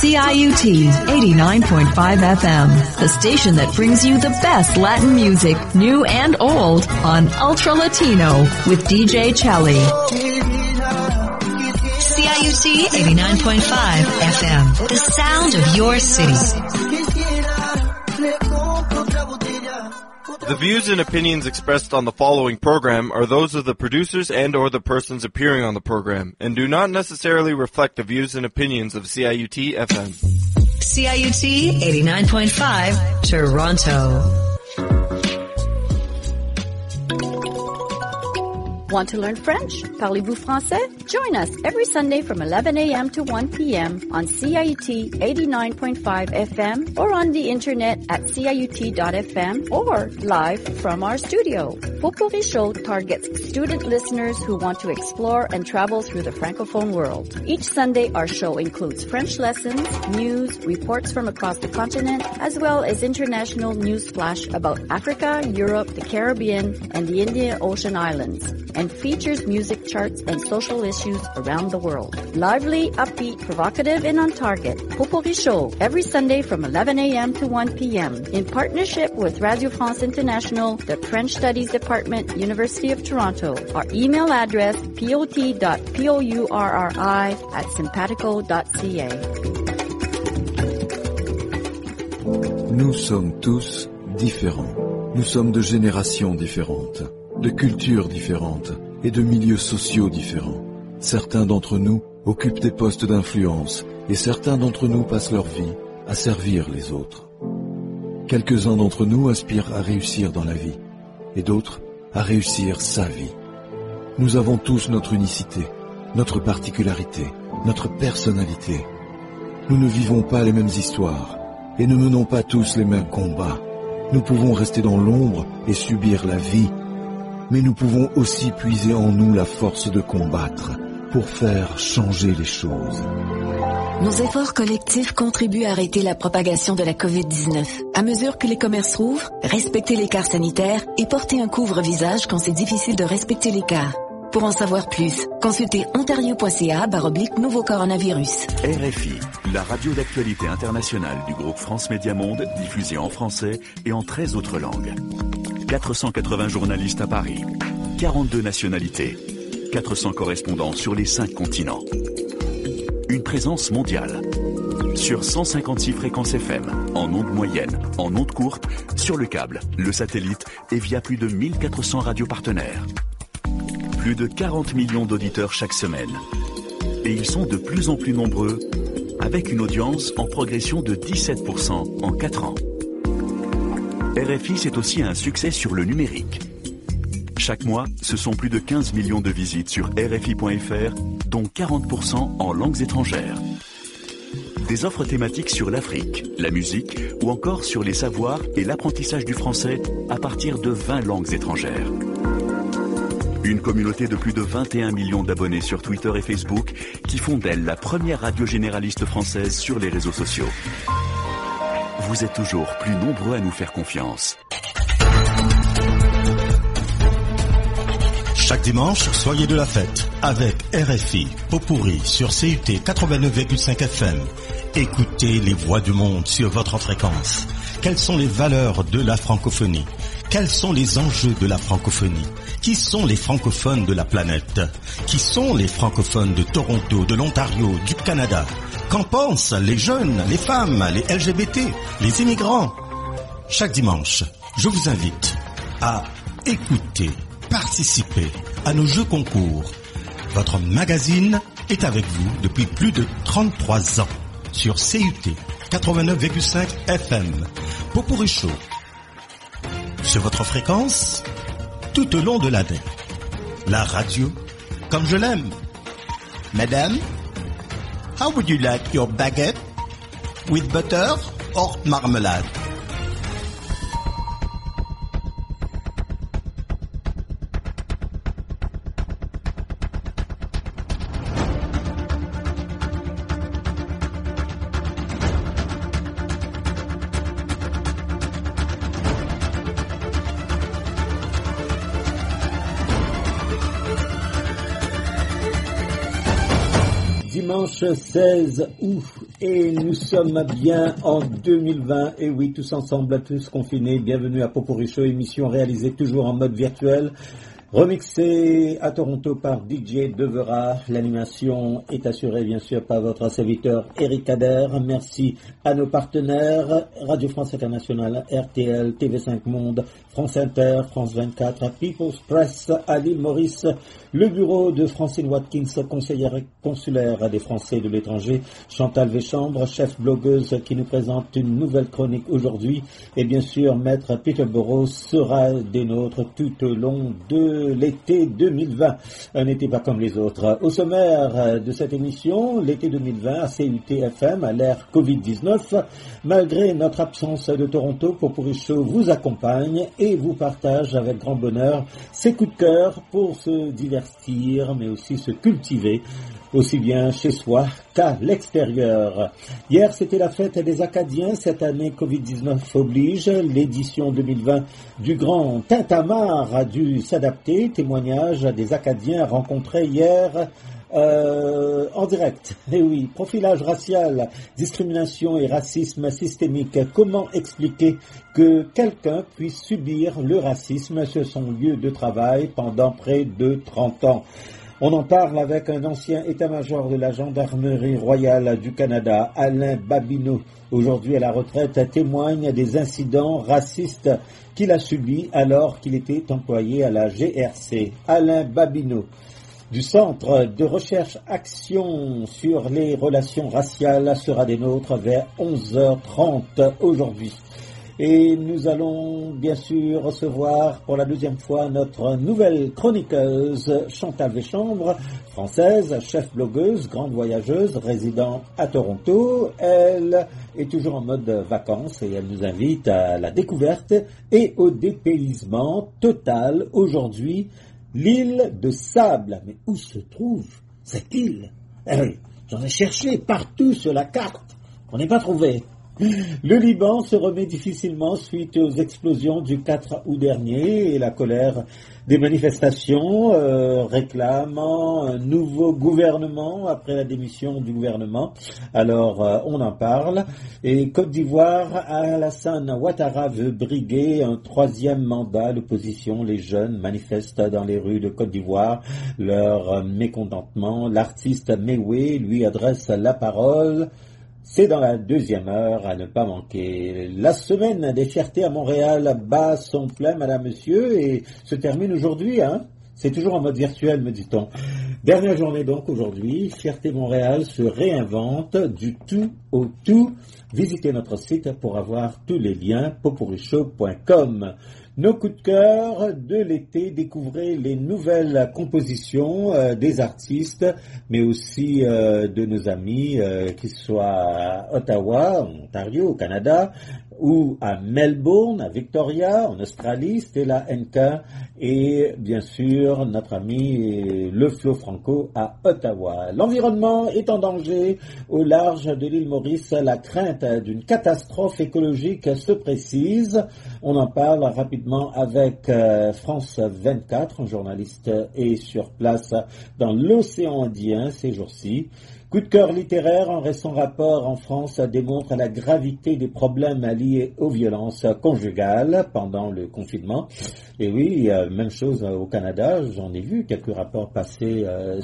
CIUT 89.5 FM, the station that brings you the best Latin music, new and old, on Ultra Latino with DJ Chelly. CIUT 89.5 FM, the sound of your city. The views and opinions expressed on the following program are those of the producers and or the persons appearing on the program and do not necessarily reflect the views and opinions of CIUT FM. CIUT 89.5 Toronto. Want to learn French? Parlez-vous français? Join us every Sunday from 11 a.m. to 1 p.m. on CIUT 89.5 FM or on the internet at CIUT.FM or live from our studio. Potpourri Show targets student listeners who want to explore and travel through the Francophone world. Each Sunday, our show includes French lessons, news, reports from across the continent, as well as international news flash about Africa, Europe, the Caribbean, and the Indian Ocean Islands, and features music charts and social issues around the world. Lively, upbeat, provocative, and on target. Potpourri Show, every Sunday from 11 a.m. to 1 p.m. in partnership with Radio France International, the French Studies Department, University of Toronto. Our email address, pot.pourri@simpatico.ca. Nous sommes tous différents. Nous sommes de générations différentes, de cultures différentes et de milieux sociaux différents. Certains d'entre nous occupent des postes d'influence et certains d'entre nous passent leur vie à servir les autres. Quelques-uns d'entre nous aspirent à réussir dans la vie et d'autres à réussir sa vie. Nous avons tous notre unicité, notre particularité, notre personnalité. Nous ne vivons pas les mêmes histoires et ne menons pas tous les mêmes combats. Nous pouvons rester dans l'ombre et subir la vie, mais nous pouvons aussi puiser en nous la force de combattre pour faire changer les choses. Nos efforts collectifs contribuent à arrêter la propagation de la COVID-19. À mesure que les commerces rouvrent, respectez l'écart sanitaire et portez un couvre-visage quand c'est difficile de respecter l'écart. Pour en savoir plus, consultez ontario.ca/nouveau coronavirus. RFI, la radio d'actualité internationale du groupe France Média Monde, diffusée en français et en 13 autres langues. 480 journalistes à Paris, 42 nationalités, 400 correspondants sur les 5 continents. Une présence mondiale. Sur 156 fréquences FM, en ondes moyennes, en ondes courtes, sur le câble, le satellite et via plus de 1400 radios partenaires. Plus de 40 millions d'auditeurs chaque semaine. Et ils sont de plus en plus nombreux, avec une audience en progression de 17% en 4 ans. RFI, c'est aussi un succès sur le numérique. Chaque mois, ce sont plus de 15 millions de visites sur RFI.fr, dont 40% en langues étrangères. Des offres thématiques sur l'Afrique, la musique ou encore sur les savoirs et l'apprentissage du français à partir de 20 langues étrangères. Une communauté de plus de 21 millions d'abonnés sur Twitter et Facebook qui font d'elle la première radio généraliste française sur les réseaux sociaux. Vous êtes toujours plus nombreux à nous faire confiance. Chaque dimanche, soyez de la fête avec RFI Potpourri sur CIUT 89,5 FM. Écoutez les voix du monde sur votre fréquence. Quelles sont les valeurs de la francophonie? Quels sont les enjeux de la francophonie? Qui sont les francophones de la planète? Qui sont les francophones de Toronto, de l'Ontario, du Canada? Qu'en pensent les jeunes, les femmes, les LGBT, les immigrants? Chaque dimanche, je vous invite à écouter, participer à nos jeux concours. Votre magazine est avec vous depuis plus de 33 ans sur CIUT 89,5 FM. Potpourri Show. Sur votre fréquence, tout au long de l'année. La radio, comme je l'aime. Madame, how would you like your baguette? With butter or marmalade? Dimanche 16 août Et nous sommes bien en 2020, et oui, tous ensemble, tous confinés. Bienvenue à Popurrí Show, émission réalisée toujours en mode virtuel, remixée à Toronto par DJ Devera. L'animation est assurée bien sûr par votre serviteur Eric Kader. Merci à nos partenaires, Radio France Internationale, RTL, TV5 Monde, France Inter, France 24, People's Press, à l'île Maurice, le bureau de Francine Watkins, conseillère consulaire des Français de l'étranger, Chantal Véchambre, chef blogueuse qui nous présente une nouvelle chronique aujourd'hui, et bien sûr Maître Peter Burrows sera des nôtres tout au long de l'été 2020, un été pas comme les autres. Au sommaire de cette émission, l'été 2020 à CUT-FM à l'ère Covid-19, malgré notre absence de Toronto, Popurrí Show vous accompagne et vous partage avec grand bonheur ses coups de cœur pour se divertir, mais aussi se cultiver, aussi bien chez soi qu'à l'extérieur. Hier, c'était la fête des Acadiens. Cette année, Covid-19 oblige. L'édition 2020 du Grand Tintamarre a dû s'adapter. Témoignage des Acadiens rencontrés hier en direct. Et oui, profilage racial, discrimination et racisme systémique. Comment expliquer que quelqu'un puisse subir le racisme sur son lieu de travail pendant près de 30 ans? On en parle avec un ancien état-major de la Gendarmerie royale du Canada, Alain Babineau. Aujourd'hui à la retraite, témoigne des incidents racistes qu'il a subis alors qu'il était employé à la GRC. Alain Babineau, du Centre de recherche-action sur les relations raciales, sera des nôtres vers 11h30 aujourd'hui. Et nous allons bien sûr recevoir pour la deuxième fois notre nouvelle chroniqueuse Chantal Véchambre, française, chef blogueuse, grande voyageuse, résidant à Toronto. Elle est toujours en mode vacances et elle nous invite à la découverte et au dépaysement total. Aujourd'hui, l'île de Sable. Mais où se trouve cette île? J'en ai cherché partout sur la carte. On n'est pas trouvé. Le Liban se remet difficilement suite aux explosions du 4 août dernier et la colère des manifestations réclamant un nouveau gouvernement après la démission du gouvernement. Alors, on en parle. Et Côte d'Ivoire, Alassane Ouattara veut briguer un troisième mandat. L'opposition, les jeunes manifestent dans les rues de Côte d'Ivoire leur mécontentement. L'artiste Mewé lui adresse la parole. C'est dans la deuxième heure à ne pas manquer. La semaine des fiertés à Montréal bat son plein, madame, monsieur, et se termine aujourd'hui, hein. C'est toujours en mode virtuel, me dit-on. Dernière journée donc aujourd'hui. Fierté Montréal se réinvente du tout au tout. Visitez notre site pour avoir tous les liens, popurryshow.com. Nos coups de cœur de l'été, découvrez les nouvelles compositions des artistes, mais aussi de nos amis, qu'ils soient à Ottawa, en Ontario, au Canada, ou à Melbourne, à Victoria, en Australie, Stella Nka, et bien sûr notre ami Le Flo Franco à Ottawa. L'environnement est en danger au large de l'île Maurice. La crainte d'une catastrophe écologique se précise. On en parle rapidement avec France 24, un journaliste est sur place dans l'océan Indien ces jours-ci. Coup de cœur littéraire, un récent rapport en France démontre la gravité des problèmes liés aux violences conjugales pendant le confinement. Et oui, même chose au Canada, j'en ai vu quelques rapports passer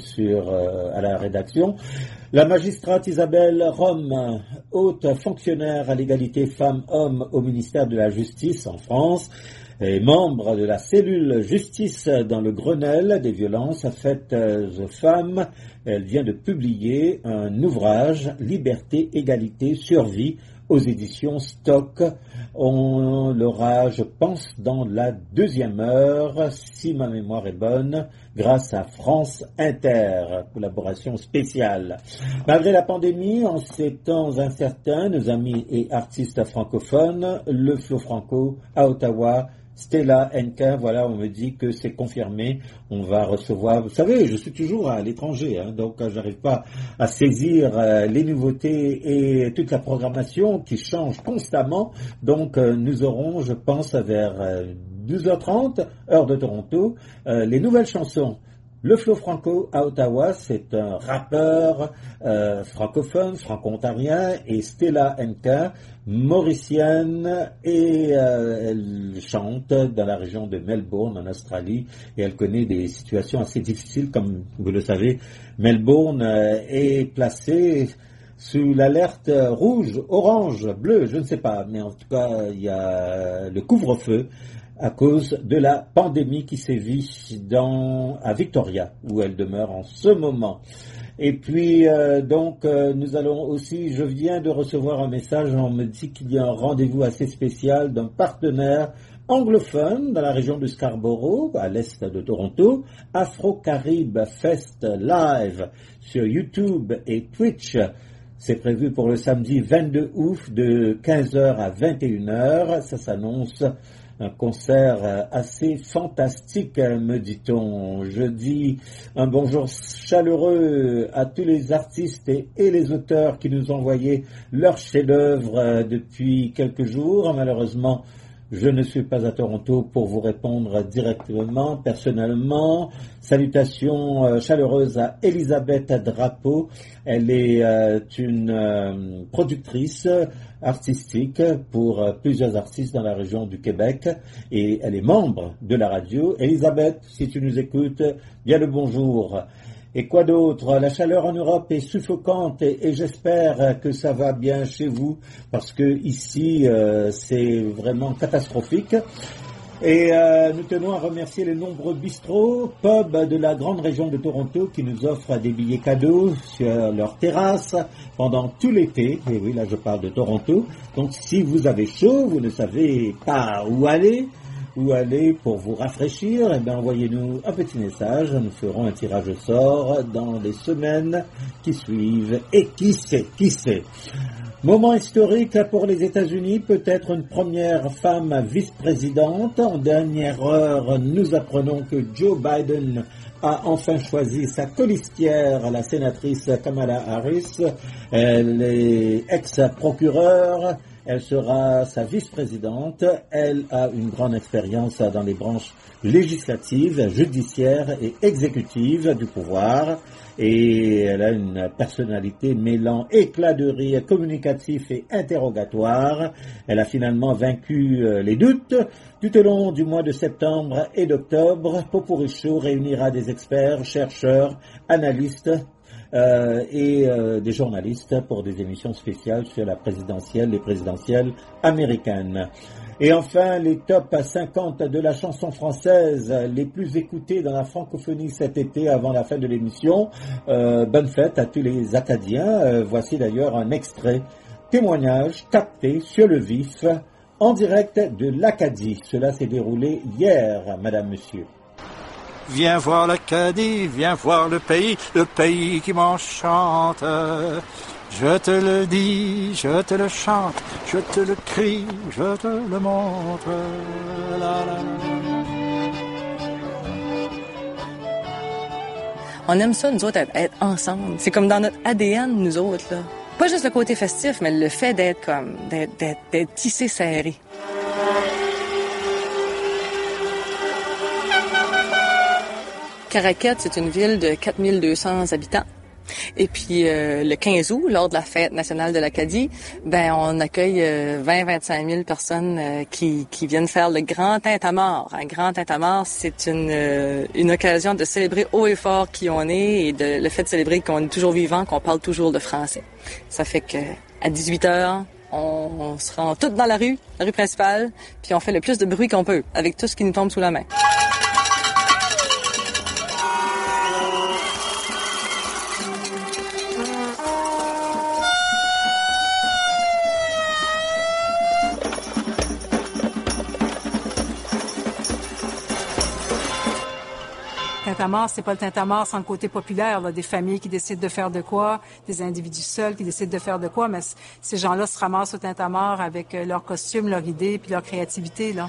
à la rédaction. La magistrate Isabelle Rome, haute fonctionnaire à l'égalité femmes-hommes au ministère de la Justice en France, est membre de la cellule justice dans le Grenelle des violences faites aux femmes. Elle vient de publier un ouvrage, Liberté, Égalité, Survie, aux éditions Stock. On l'aura, je pense, dans la deuxième heure, si ma mémoire est bonne, grâce à France Inter, collaboration spéciale. Malgré la pandémie, en ces temps incertains, nos amis et artistes francophones, Le Flo Franco à Ottawa, Stella Nka, voilà, on me dit que c'est confirmé. On va recevoir, vous savez, je suis toujours à l'étranger, hein, donc j'arrive pas à saisir les nouveautés et toute la programmation qui change constamment. Donc nous aurons, je pense, vers 12h30, heure de Toronto, les nouvelles chansons Le Flow Franco à Ottawa, c'est un rappeur francophone, franco-ontarien, et Stella Nka, mauricienne, et elle chante dans la région de Melbourne, en Australie, et elle connaît des situations assez difficiles, comme vous le savez. Melbourne est placée sous l'alerte rouge, orange, bleu, je ne sais pas, mais en tout cas, il y a le couvre-feu à cause de la pandémie qui sévit à Victoria, où elle demeure en ce moment. Et puis, nous allons aussi, je viens de recevoir un message, on me dit qu'il y a un rendez-vous assez spécial d'un partenaire anglophone dans la région de Scarborough, à l'est de Toronto, Afro-Carib Fest Live sur YouTube et Twitch. C'est prévu pour le samedi 22 août de 15h à 21h. Ça s'annonce un concert assez fantastique, me dit-on. Je dis un bonjour chaleureux à tous les artistes et les auteurs qui nous ont envoyé leurs chefs-d'œuvre depuis quelques jours. Malheureusement, je ne suis pas à Toronto pour vous répondre directement, personnellement. Salutations chaleureuses à Elisabeth Drapeau. Elle est une productrice artistique pour plusieurs artistes dans la région du Québec et elle est membre de la radio. Elisabeth, si tu nous écoutes, bien le bonjour. Et quoi d'autre? La chaleur en Europe est suffocante et j'espère que ça va bien chez vous parce que ici c'est vraiment catastrophique. Et nous tenons à remercier les nombreux bistrots, pubs de la grande région de Toronto qui nous offrent des billets cadeaux sur leur terrasse pendant tout l'été. Et oui, là je parle de Toronto. Donc si vous avez chaud, vous ne savez pas où aller pour vous rafraîchir, eh bien, envoyez-nous un petit message. Nous ferons un tirage au sort dans les semaines qui suivent. Et qui sait. Moment historique pour les États-Unis, peut-être une première femme vice-présidente. En dernière heure, nous apprenons que Joe Biden a enfin choisi sa colistière, la sénatrice Kamala Harris. Elle est ex-procureure. Elle sera sa vice-présidente. Elle a une grande expérience dans les branches législatives, judiciaires et exécutives du pouvoir. Et elle a une personnalité mêlant éclat de rire, communicatif et interrogatoire. Elle a finalement vaincu les doutes. Tout au long du mois de septembre et d'octobre, Popurrí Show réunira des experts, chercheurs, analystes, et des journalistes pour des émissions spéciales sur les présidentielles américaines. Et enfin, les top 50 de la chanson française les plus écoutées dans la francophonie cet été avant la fin de l'émission. Bonne fête à tous les Acadiens. Voici d'ailleurs un extrait, témoignage capté sur le vif, en direct de l'Acadie. Cela s'est déroulé hier, madame, monsieur. Viens voir l'Acadie, viens voir le pays qui m'enchante. Je te le dis, je te le chante, je te le crie, je te le montre. La, la, la. On aime ça, nous autres, être ensemble. C'est comme dans notre ADN, nous autres, là. Pas juste le côté festif, mais le fait d'être tissé serré. Caraquette, c'est une ville de 4200 habitants. Et puis, le 15 août, lors de la fête nationale de l'Acadie, on accueille 20-25 000 personnes qui viennent faire le Grand Tintamarre. Un Grand Tintamarre, c'est une occasion de célébrer haut et fort qui on est et le fait de célébrer qu'on est toujours vivant, qu'on parle toujours le français. Ça fait que à 18h, on se rend toutes dans la rue principale, puis on fait le plus de bruit qu'on peut, avec tout ce qui nous tombe sous la main. Tintamarre, c'est pas le Tintamarre sans le côté populaire, là, des familles qui décident de faire de quoi, des individus seuls qui décident de faire de quoi, mais ces gens-là se ramassent au Tintamarre avec leurs costumes, leurs idées puis leur créativité, là.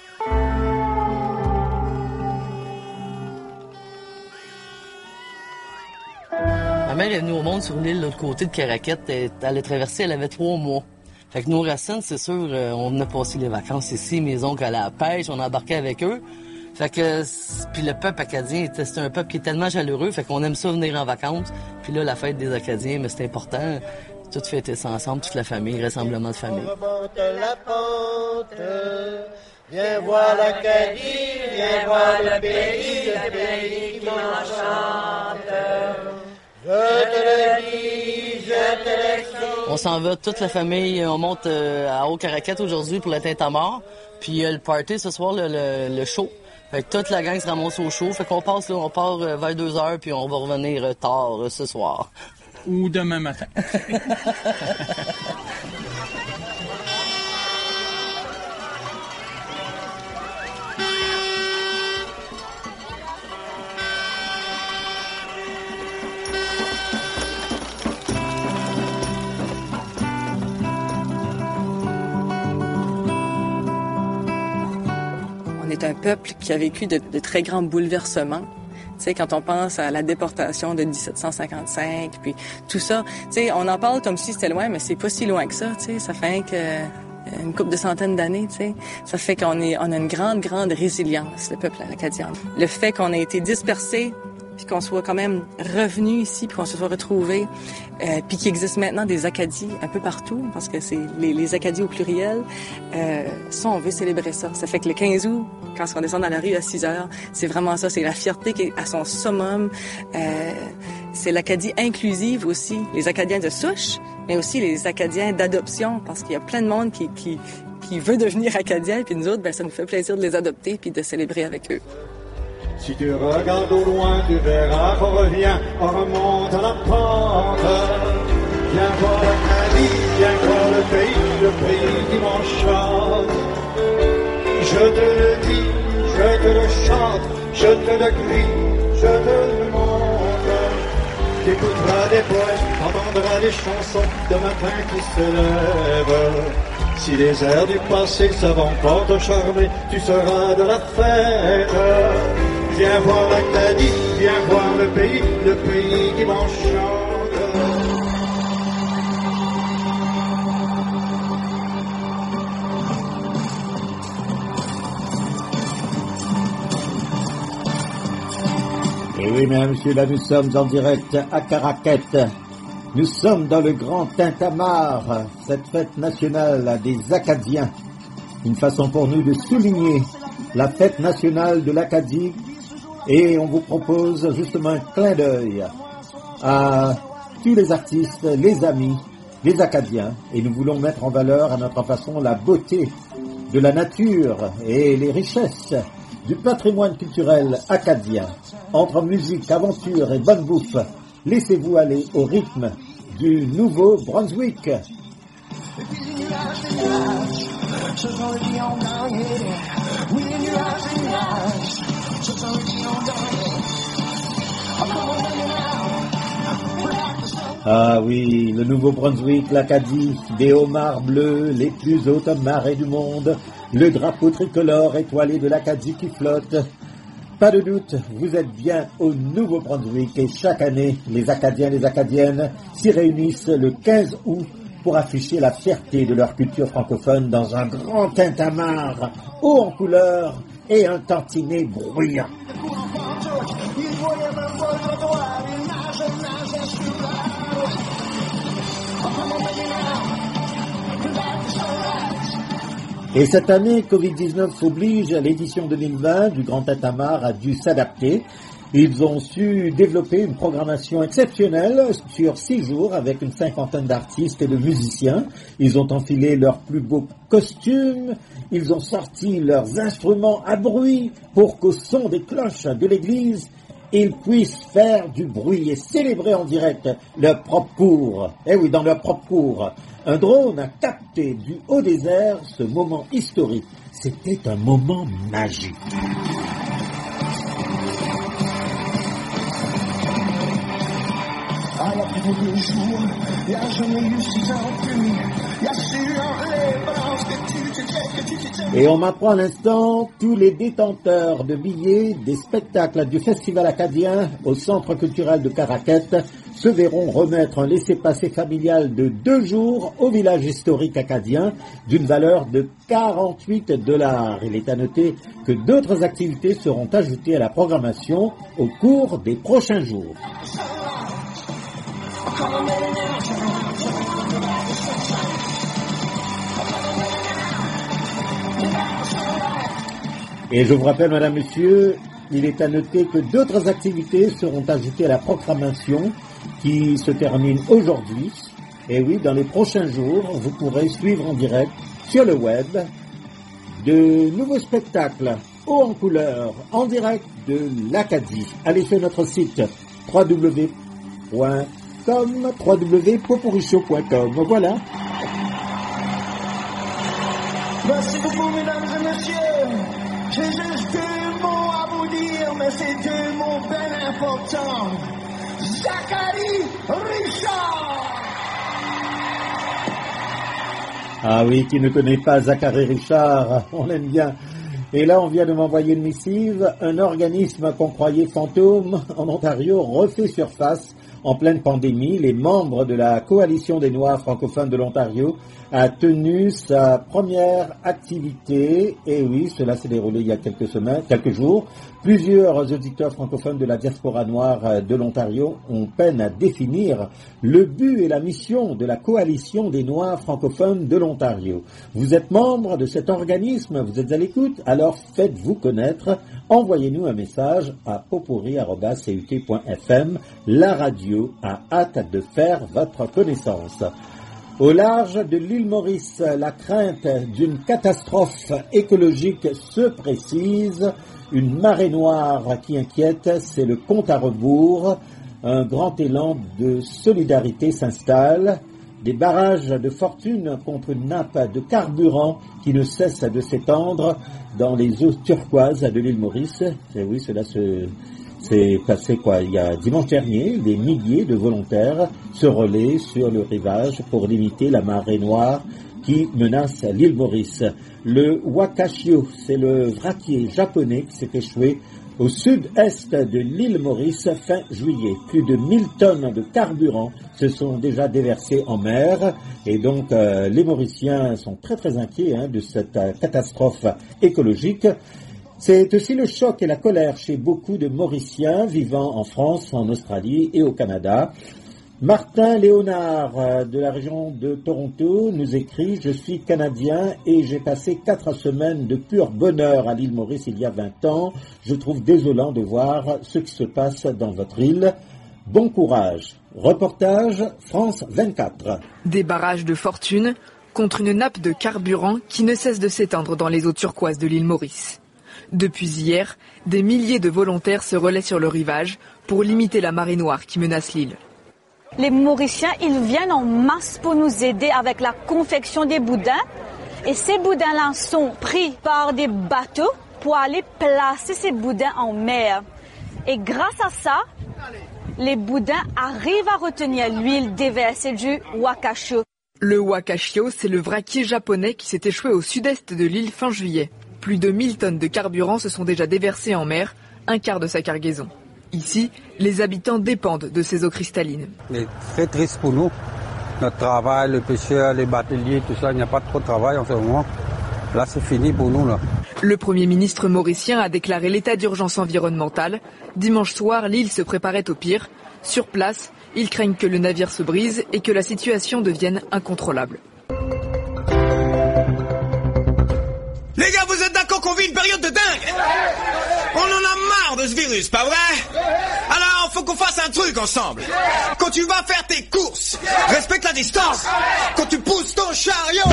Ma mère est venue au monde sur une île de l'autre côté de Caraquette. Elle a traversé, elle avait 3 mois. Fait que nos racines, c'est sûr, on venait passer les vacances ici. Mes oncles allaient à la pêche, on embarquait avec eux. Fait que, puis le peuple acadien, c'est un peuple qui est tellement chaleureux, fait qu'on aime ça venir en vacances. Puis là, la fête des Acadiens, mais c'est important. Tout fêter ça ensemble, toute la famille, rassemblement de famille. La pente, viens voir l'Acadie, viens voir le pays qui m'enchante. Je te le dis, je te l'explique. On s'en va, toute la famille, on monte à Haut-Caraquette aujourd'hui pour le Tintamarre. Puis le party ce soir, le show. Fait que toute la gang se ramasse au show. Fait qu'on passe là, on part vers 2h puis on va revenir tard ce soir. Ou demain matin. On est un peuple qui a vécu de très grands bouleversements. Tu sais, quand on pense à la déportation de 1755, puis tout ça, tu sais, on en parle comme si c'était loin, mais c'est pas si loin que ça, tu sais. Ça fait une couple de centaines d'années, tu sais. Ça fait qu'on a une grande résilience, le peuple acadien. Le fait qu'on ait été dispersé, puis qu'on soit quand même revenu ici, puis qu'on se soit retrouvé, puis qu'il existe maintenant des Acadies un peu partout, parce que c'est les Acadies au pluriel. Ça, on veut célébrer ça. Ça fait que le 15 août, quand on descend dans la rue à 6 heures, c'est vraiment ça. C'est la fierté qui est à son summum. C'est l'Acadie inclusive aussi. Les Acadiens de souche, mais aussi les Acadiens d'adoption, parce qu'il y a plein de monde qui veut devenir Acadien, puis nous autres, ben ça nous fait plaisir de les adopter puis de célébrer avec eux. Si tu regardes au loin, tu verras qu'on revient, on remonte à la pente. Viens voir l'Acadie, viens voir le pays qui m'enchante. Je te le dis, je te le chante, je te le crie, je te le montre. Tu écouteras des poètes, entendras des chansons de matin qui se lèvent. Si les airs du passé savent encore te charmer, tu seras de la fête. Viens voir l'Acadie, viens voir le pays qui m'enchante. Et oui, mesdames, messieurs, là, nous sommes en direct à Caraquette. Nous sommes dans le Grand Tintamarre, cette fête nationale des Acadiens. Une façon pour nous de souligner la fête nationale de l'Acadie. Et on vous propose justement un clin d'œil à tous les artistes, les amis, les Acadiens. Et nous voulons mettre en valeur à notre façon la beauté de la nature et les richesses du patrimoine culturel acadien. Entre musique, aventure et bonne bouffe, laissez-vous aller au rythme du Nouveau-Brunswick. Ah oui, le Nouveau-Brunswick, l'Acadie, des homards bleus, les plus hautes marées du monde, le drapeau tricolore étoilé de l'Acadie qui flotte. Pas de doute, vous êtes bien au Nouveau-Brunswick et chaque année, les Acadiens et les Acadiennes s'y réunissent le 15 août pour afficher la fierté de leur culture francophone dans un grand tintamarre haut en couleur et un tantinet bruyant. Et cette année, Covid-19 oblige, l'édition 2020 du Grand Tintamarre a dû s'adapter. Ils ont su développer une programmation exceptionnelle sur 6 jours avec une 50aine d'artistes et de musiciens. Ils ont enfilé leurs plus beaux costumes, ils ont sorti leurs instruments à bruit pour qu'au son des cloches de l'église, ils puissent faire du bruit et célébrer en direct leur propre cours. Eh oui, dans leur propre cours. Un drone a capté du haut des airs ce moment historique. C'était un moment magique. À la fin du jour, il n'y a jamais eu si gentil. Il y a sur les balances que tu Et on m'apprend à l'instant, tous les détenteurs de billets des spectacles du Festival acadien au Centre culturel de Caraquette se verront remettre un laissez-passer familial de 2 jours au village historique acadien d'une valeur de 48 $. Il est à noter que d'autres activités seront ajoutées à la programmation au cours des prochains jours. Et je vous rappelle, madame, monsieur, il est à noter que d'autres activités seront ajoutées à la programmation qui se termine aujourd'hui. Et oui, dans les prochains jours, vous pourrez suivre en direct sur le web de nouveaux spectacles haut en couleur, en direct de l'Acadie. Allez sur notre site www.popurichaud.com. Voilà. Merci beaucoup, mesdames et messieurs. J'ai juste 2 mots à vous dire, mais c'est 2 mots bien importants. Zachary Richard! Ah oui, qui ne connaît pas Zachary Richard, on l'aime bien. Et là, on vient de m'envoyer une missive. Un organisme qu'on croyait fantôme en Ontario refait surface en pleine pandémie. Les membres de la Coalition des Noirs francophones de l'Ontario a tenu sa première activité. Et oui, cela s'est déroulé il y a quelques jours. Plusieurs auditeurs francophones de la diaspora noire de l'Ontario ont peine à définir le but et la mission de la Coalition des Noirs francophones de l'Ontario. Vous êtes membre de cet organisme, vous êtes à l'écoute, alors faites-vous connaître. Envoyez-nous un message à popuri@cut.fm. La radio a hâte de faire votre connaissance. Au large de l'île Maurice, la crainte d'une catastrophe écologique se précise. Une marée noire qui inquiète, c'est le compte à rebours. Un grand élan de solidarité s'installe. Des barrages de fortune contre une nappe de carburant qui ne cesse de s'étendre dans les eaux turquoises de l'île Maurice. Et oui, cela s'est passé il y a dimanche dernier. Des milliers de volontaires se relaient sur le rivage pour limiter la marée noire qui menace l'île Maurice. Le Wakashio, c'est le vraquier japonais qui s'est échoué au sud-est de l'île Maurice fin juillet. Plus de 1000 tonnes de carburant se sont déjà déversées en mer et donc les Mauriciens sont très très inquiets de cette catastrophe écologique. C'est aussi le choc et la colère chez beaucoup de Mauriciens vivant en France, en Australie et au Canada. Martin Léonard de la région de Toronto nous écrit « Je suis Canadien et j'ai passé 4 semaines de pur bonheur à l'île Maurice il y a 20 ans. Je trouve désolant de voir ce qui se passe dans votre île. Bon courage. » Reportage France 24. Des barrages de fortune contre une nappe de carburant qui ne cesse de s'étendre dans les eaux turquoises de l'île Maurice. Depuis hier, des milliers de volontaires se relaient sur le rivage pour limiter la marée noire qui menace l'île. Les Mauriciens, ils viennent en masse pour nous aider avec la confection des boudins. Et ces boudins-là sont pris par des bateaux pour aller placer ces boudins en mer. Et grâce à ça, les boudins arrivent à retenir l'huile déversée du Wakashio. Le Wakashio, c'est le vraquier japonais qui s'est échoué au sud-est de l'île fin juillet. Plus de 1000 tonnes de carburant se sont déjà déversées en mer, un quart de sa cargaison. Ici, les habitants dépendent de ces eaux cristallines. C'est très triste pour nous. Notre travail, le pêcheur, les bateliers, tout ça, il n'y a pas trop de travail en ce moment. Là, c'est fini pour nous, là. Le Premier ministre mauricien a déclaré l'état d'urgence environnementale. Dimanche soir, l'île se préparait au pire. Sur place, ils craignent que le navire se brise et que la situation devienne incontrôlable. Les gars, vous êtes d'accord qu'on vit une période de dingue? On en a marre de ce virus, pas vrai? Alors, faut qu'on fasse un truc ensemble. Quand tu vas faire tes courses, respecte la distance. Quand tu pousses ton chariot,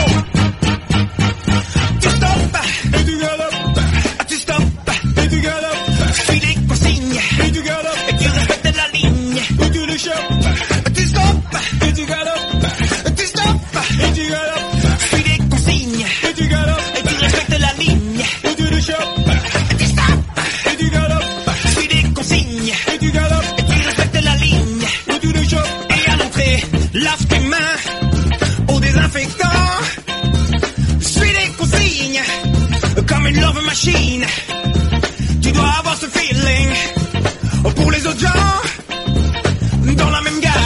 tu stoppes et tu galopes. Tu stoppes et tu galopes. Suis les consignes et tu galopes. Et tu respectes la ligne où tu le chopes. Tu stoppes et tu galopes. Tu stoppes et tu galopes. Suis les consignes et tu galopes. Et tu respectes la ligne où tu le chopes. Lave tes mains au désinfectant. Suis les consignes comme une love machine. avoir ce feeling pour les autres gens dans la même gare.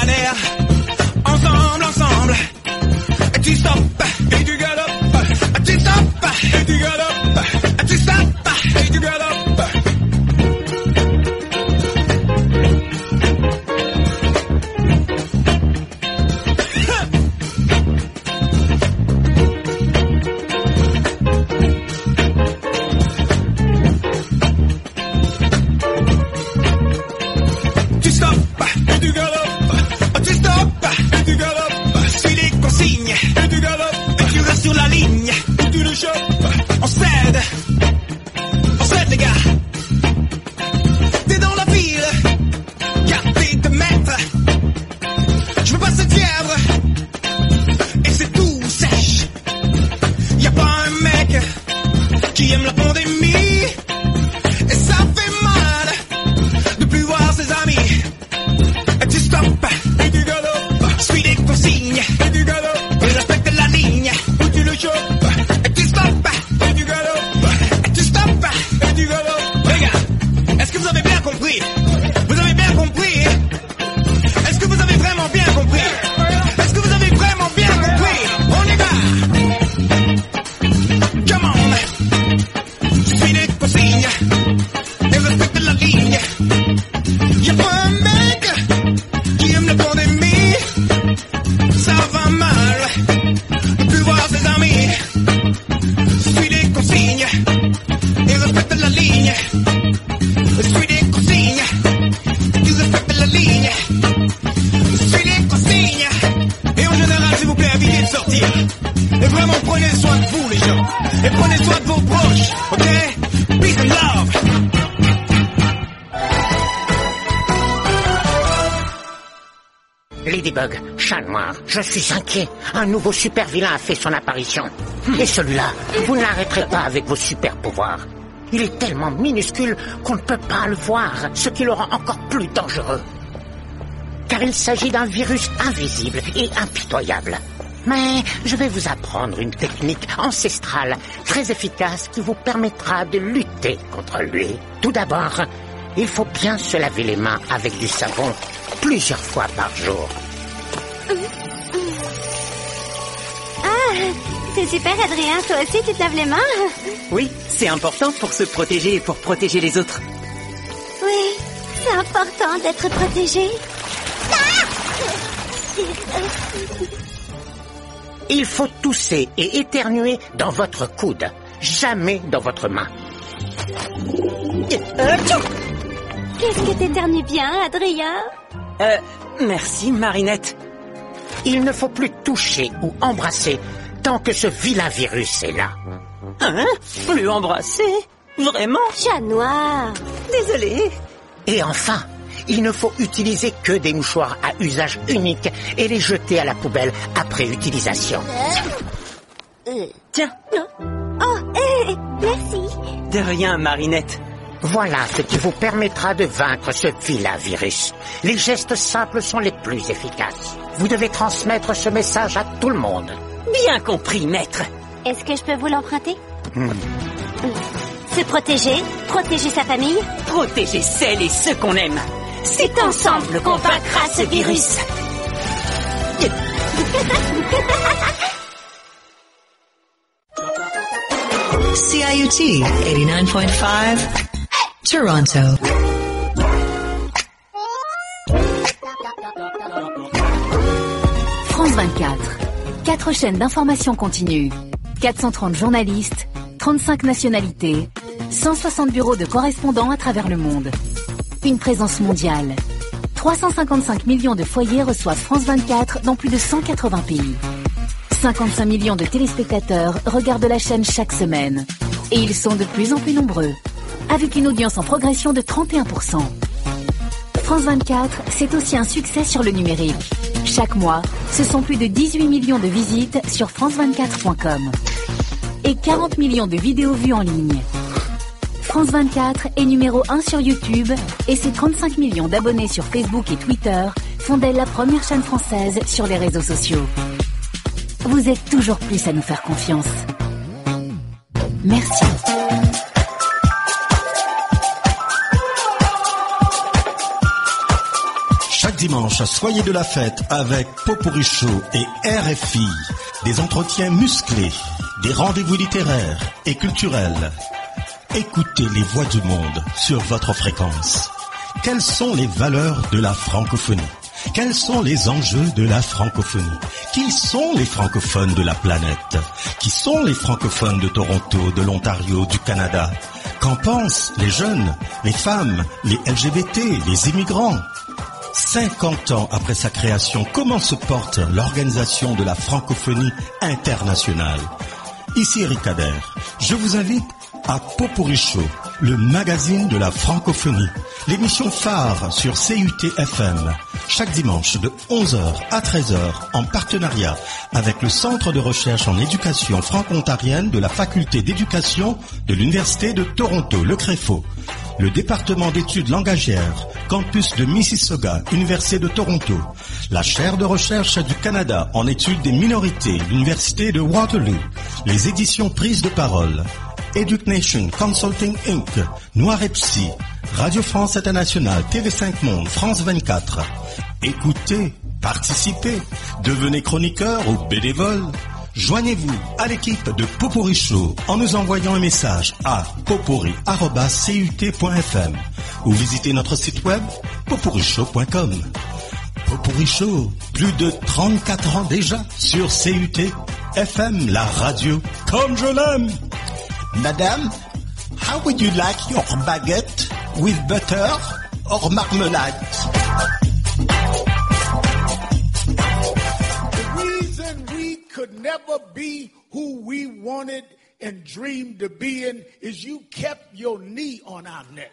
et prenez soin de vos proches, ok? Peace and love. Ladybug, chat noir, je suis inquiet. Un nouveau super vilain a fait son apparition. Et celui-là, vous ne l'arrêterez pas avec vos super pouvoirs. Il est tellement minuscule qu'on ne peut pas le voir, ce qui le rend encore plus dangereux. Car il s'agit d'un virus invisible et impitoyable. Mais je vais vous apprendre une technique ancestrale très efficace qui vous permettra de lutter contre lui. Tout d'abord, il faut bien se laver les mains avec du savon plusieurs fois par jour. Ah, c'est super Adrien, toi aussi tu te laves les mains? Oui, c'est important pour se protéger et pour protéger les autres. Oui, c'est important d'être protégé. Il faut tousser et éternuer dans votre coude, jamais dans votre main. Qu'est-ce que t'éternues bien, Adrien? Merci, Marinette. Il ne faut plus toucher ou embrasser tant que ce vilain virus est là. Hein? Plus embrasser? Vraiment? Chat noir. Désolé. Et enfin, il ne faut utiliser que des mouchoirs à usage unique et les jeter à la poubelle après utilisation. Tiens. Oh, merci. De rien, Marinette. Voilà ce qui vous permettra de vaincre ce vilain virus. Les gestes simples sont les plus efficaces. Vous devez transmettre ce message à tout le monde. Bien compris, maître. Est-ce que je peux vous l'emprunter? Se protéger, protéger sa famille, protéger celles et ceux qu'on aime. C'est ensemble qu'on vaincra ce virus. CIUT 89.5 Toronto. France 24. 4 chaînes d'information continue. 430 journalistes, 35 nationalités, 160 bureaux de correspondants à travers le monde. Une présence mondiale. 355 millions de foyers reçoivent France 24 dans plus de 180 pays. 55 millions de téléspectateurs regardent la chaîne chaque semaine. Et ils sont de plus en plus nombreux, avec une audience en progression de 31%. France 24, c'est aussi un succès sur le numérique. Chaque mois, ce sont plus de 18 millions de visites sur france24.com. Et 40 millions de vidéos vues en ligne. France 24 est numéro 1 sur YouTube et ses 35 millions d'abonnés sur Facebook et Twitter font d'elle la première chaîne française sur les réseaux sociaux. Vous êtes toujours plus à nous faire confiance. Merci. Chaque dimanche, soyez de la fête avec Popurrí Show et RFI. Des entretiens musclés, des rendez-vous littéraires et culturels. Écoutez les voix du monde sur votre fréquence. Quelles sont les valeurs de la francophonie? Quels sont les enjeux de la francophonie? Qui sont les francophones de la planète? Qui sont les francophones de Toronto, de l'Ontario, du Canada? Qu'en pensent les jeunes, les femmes, les LGBT, les immigrants? 50 ans après sa création, comment se porte l'organisation de la francophonie internationale? Ici Eric Kader, je vous invite à Popurrí Show, le magazine de la francophonie, l'émission phare sur CUT-FM, chaque dimanche de 11h à 13h en partenariat avec le Centre de recherche en éducation franco-ontarienne de la Faculté d'éducation de l'Université de Toronto, le CREFO, le département d'études langagières, campus de Mississauga, Université de Toronto, la chaire de recherche du Canada en études des minorités, l'Université de Waterloo, les éditions Prise de parole, EduCnation Consulting Inc., Noir et Psy, Radio France Internationale, TV5 Monde, France 24. Écoutez, participez, devenez chroniqueur ou bénévole. Joignez-vous à l'équipe de Popurrí Show en nous envoyant un message à popurrí@cut.fm ou visitez notre site web popurryshow.com. Popurrí Show, plus de 34 ans déjà sur CUT FM, la radio comme je l'aime. Madame, how would you like your baguette, with butter or marmalade? The reason we could never be who we wanted and dreamed of being is you kept your knee on our neck.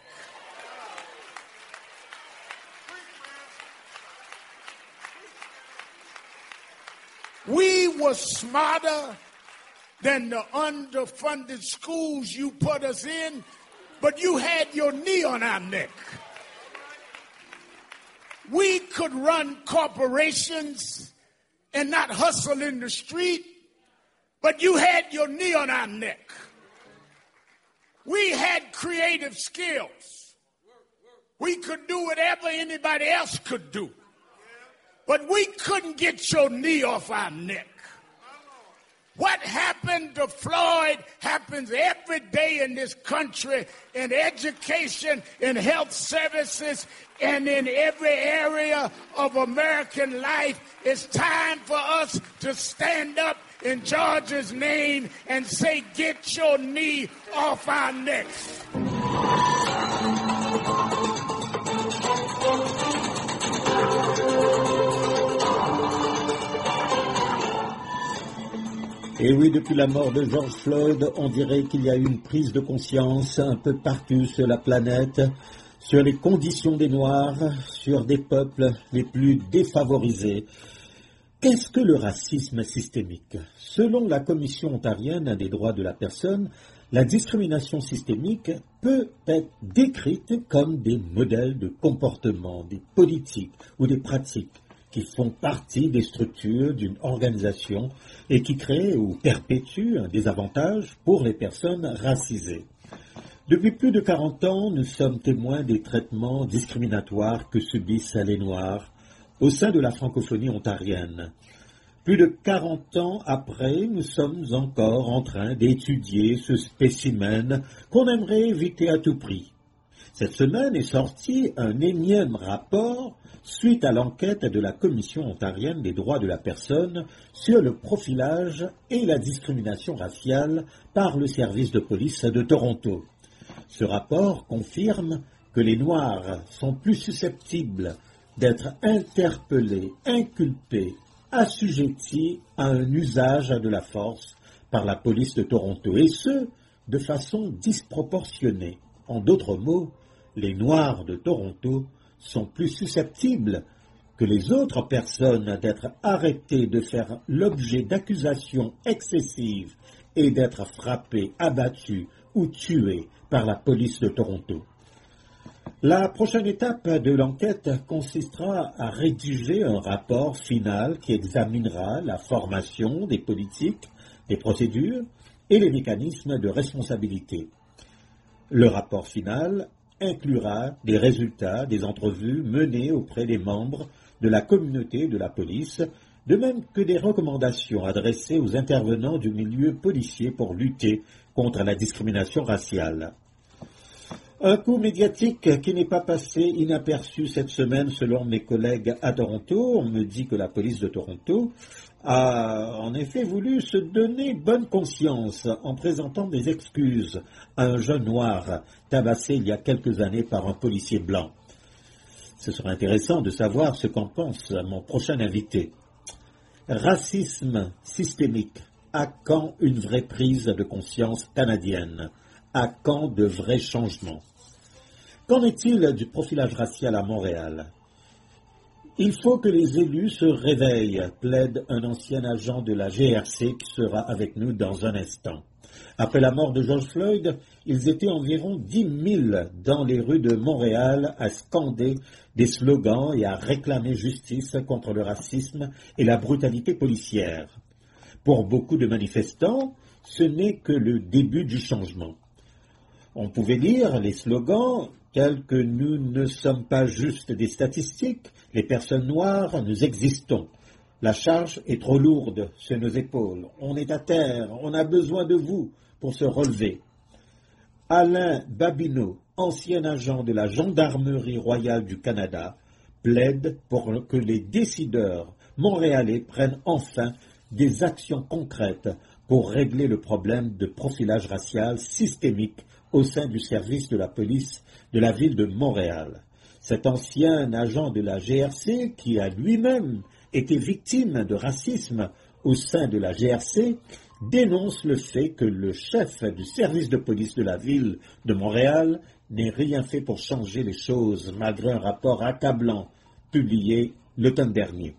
We were smarter than the underfunded schools you put us in, but you had your knee on our neck. We could run corporations and not hustle in the street, but you had your knee on our neck. We had creative skills. We could do whatever anybody else could do, but we couldn't get your knee off our neck. What happened to Floyd happens every day in this country, in education, in health services, and in every area of American life. It's time for us to stand up in Georgia's name and say, get your knee off our necks. Et oui, depuis la mort de George Floyd, on dirait qu'il y a eu une prise de conscience un peu partout sur la planète, sur les conditions des Noirs, sur des peuples les plus défavorisés. Qu'est-ce que le racisme systémique? Selon la Commission ontarienne des droits de la personne, la discrimination systémique peut être décrite comme des modèles de comportement, des politiques ou des pratiques qui font partie des structures d'une organisation et qui créent ou perpétuent un désavantage pour les personnes racisées. Depuis plus de 40 ans, nous sommes témoins des traitements discriminatoires que subissent les Noirs au sein de la francophonie ontarienne. Plus de 40 ans après, nous sommes encore en train d'étudier ce spécimen qu'on aimerait éviter à tout prix. Cette semaine est sorti un énième rapport suite à l'enquête de la Commission ontarienne des droits de la personne sur le profilage et la discrimination raciale par le service de police de Toronto. Ce rapport confirme que les Noirs sont plus susceptibles d'être interpellés, inculpés, assujettis à un usage de la force par la police de Toronto, et ce, de façon disproportionnée. En d'autres mots, les Noirs de Toronto sont plus susceptibles que les autres personnes d'être arrêtés, de faire l'objet d'accusations excessives et d'être frappés, abattus ou tués par la police de Toronto. La prochaine étape de l'enquête consistera à rédiger un rapport final qui examinera la formation des politiques, des procédures et les mécanismes de responsabilité. Le rapport final inclura des résultats des entrevues menées auprès des membres de la communauté de la police, de même que des recommandations adressées aux intervenants du milieu policier pour lutter contre la discrimination raciale. Un coup médiatique qui n'est pas passé inaperçu cette semaine selon mes collègues à Toronto. On me dit que la police de Toronto a en effet voulu se donner bonne conscience en présentant des excuses à un jeune noir tabassé il y a quelques années par un policier blanc. Ce sera intéressant de savoir ce qu'en pense mon prochain invité. Racisme systémique. À quand une vraie prise de conscience canadienne? À quand de vrais changements? Qu'en est-il du profilage racial à Montréal? Il faut que les élus se réveillent, plaide un ancien agent de la GRC qui sera avec nous dans un instant. Après la mort de George Floyd, ils étaient environ 10 000 dans les rues de Montréal à scander des slogans et à réclamer justice contre le racisme et la brutalité policière. Pour beaucoup de manifestants, ce n'est que le début du changement. On pouvait lire les slogans tels que « Nous ne sommes pas juste des statistiques, les personnes noires, nous existons. La charge est trop lourde sur nos épaules. On est à terre, on a besoin de vous pour se relever. » Alain Babineau, ancien agent de la Gendarmerie royale du Canada, plaide pour que les décideurs montréalais prennent enfin des actions concrètes pour régler le problème de profilage racial systémique au sein du service de la police de la ville de Montréal. Cet ancien agent de la GRC, qui a lui-même été victime de racisme au sein de la GRC, dénonce le fait que le chef du service de police de la ville de Montréal n'ait rien fait pour changer les choses, malgré un rapport accablant publié l'automne dernier.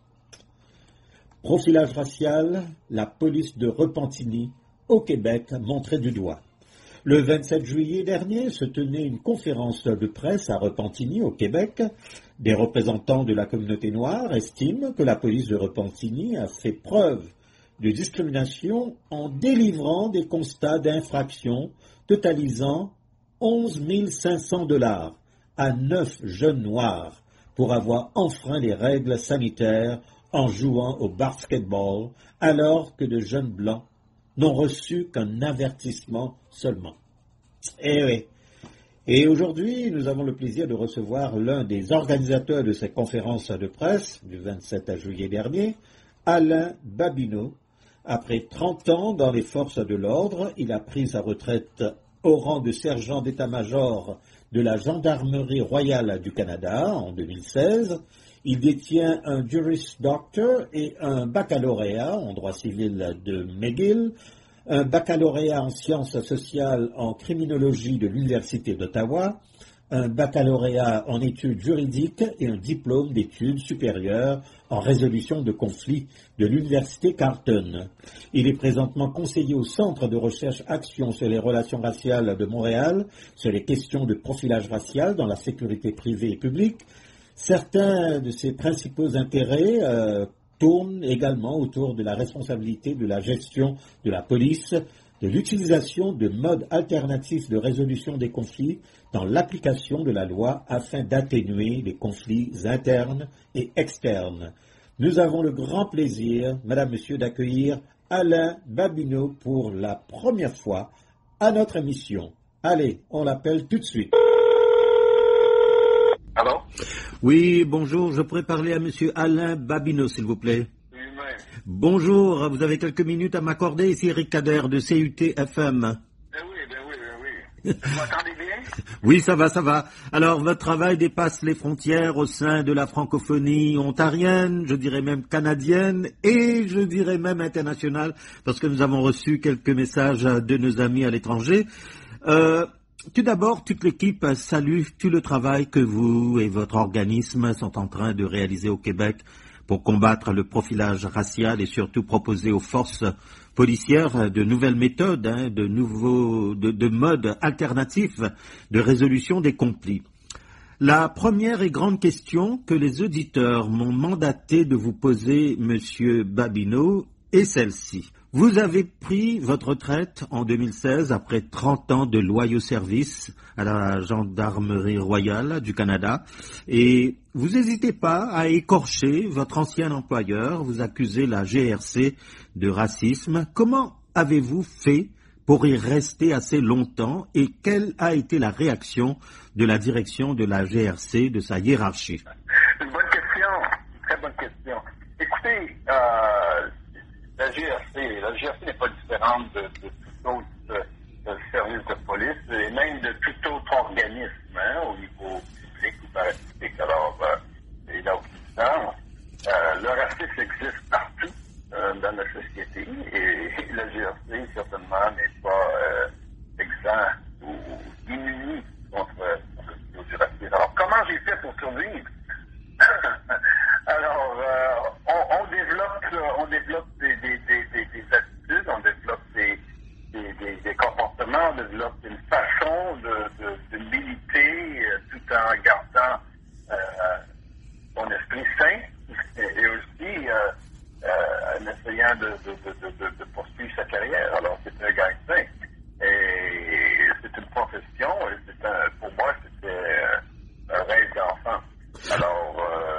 Profilage racial, la police de Repentigny, au Québec, montrée du doigt. Le 27 juillet dernier se tenait une conférence de presse à Repentigny, au Québec. Des représentants de la communauté noire estiment que la police de Repentigny a fait preuve de discrimination en délivrant des constats d'infraction totalisant 11 500 $ à 9 jeunes noirs pour avoir enfreint les règles sanitaires en jouant au basketball, alors que de jeunes blancs n'ont reçu qu'un avertissement seulement. Eh oui. Et aujourd'hui, nous avons le plaisir de recevoir l'un des organisateurs de cette conférence de presse du 27 juillet dernier, Alain Babineau. Après 30 ans dans les forces de l'ordre, il a pris sa retraite au rang de sergent d'état-major de la Gendarmerie royale du Canada en 2016. Il détient un Juris Doctor et un baccalauréat en droit civil de McGill, un baccalauréat en sciences sociales en criminologie de l'Université d'Ottawa, un baccalauréat en études juridiques et un diplôme d'études supérieures en résolution de conflits de l'Université Carleton. Il est présentement conseiller au Centre de recherche Action sur les relations raciales de Montréal, sur les questions de profilage racial dans la sécurité privée et publique. Certains de ses principaux intérêts tournent également autour de la responsabilité de la gestion de la police, de l'utilisation de modes alternatifs de résolution des conflits dans l'application de la loi afin d'atténuer les conflits internes et externes. Nous avons le grand plaisir, Madame, Monsieur, d'accueillir Alain Babineau pour la première fois à notre émission. Allez, on l'appelle tout de suite. Allô? Oui, bonjour, je pourrais parler à Monsieur Alain Babineau, s'il vous plaît. Lui-même. Bonjour, vous avez quelques minutes à m'accorder, ici Eric Kader de CUT FM. Ben oui. Vous m'entendez bien? Oui, ça va. Alors, votre travail dépasse les frontières au sein de la francophonie ontarienne, je dirais même canadienne, et je dirais même internationale, parce que nous avons reçu quelques messages de nos amis à l'étranger. Tout d'abord, toute l'équipe salue tout le travail que vous et votre organisme sont en train de réaliser au Québec pour combattre le profilage racial et surtout proposer aux forces policières de nouvelles méthodes, de modes alternatifs de résolution des conflits. La première et grande question que les auditeurs m'ont mandaté de vous poser, Monsieur Babineau, est celle-ci. Vous avez pris votre retraite en 2016 après 30 ans de loyaux services à la Gendarmerie royale du Canada et vous n'hésitez pas à écorcher votre ancien employeur, vous accusez la GRC de racisme. Comment avez-vous fait pour y rester assez longtemps et quelle a été la réaction de la direction de la GRC, de sa hiérarchie? Une bonne question, très bonne question. Écoutez, la GRC n'est pas différente de tout autre service de police et même de tout autre organisme au niveau public ou parapublic. Alors, il n'y a aucune différence. Le racisme existe partout dans la société et la GRC, certainement, n'est pas exempt ou immuni contre du racisme. Alors, comment j'ai fait pour survivre? Alors, on développe des attitudes, on développe des comportements, on développe une façon de militer tout en gardant son esprit sain et aussi en essayant de poursuivre sa carrière. Alors, c'est un gars sain. Et c'est une profession, et pour moi, c'était un rêve d'enfant. Alors,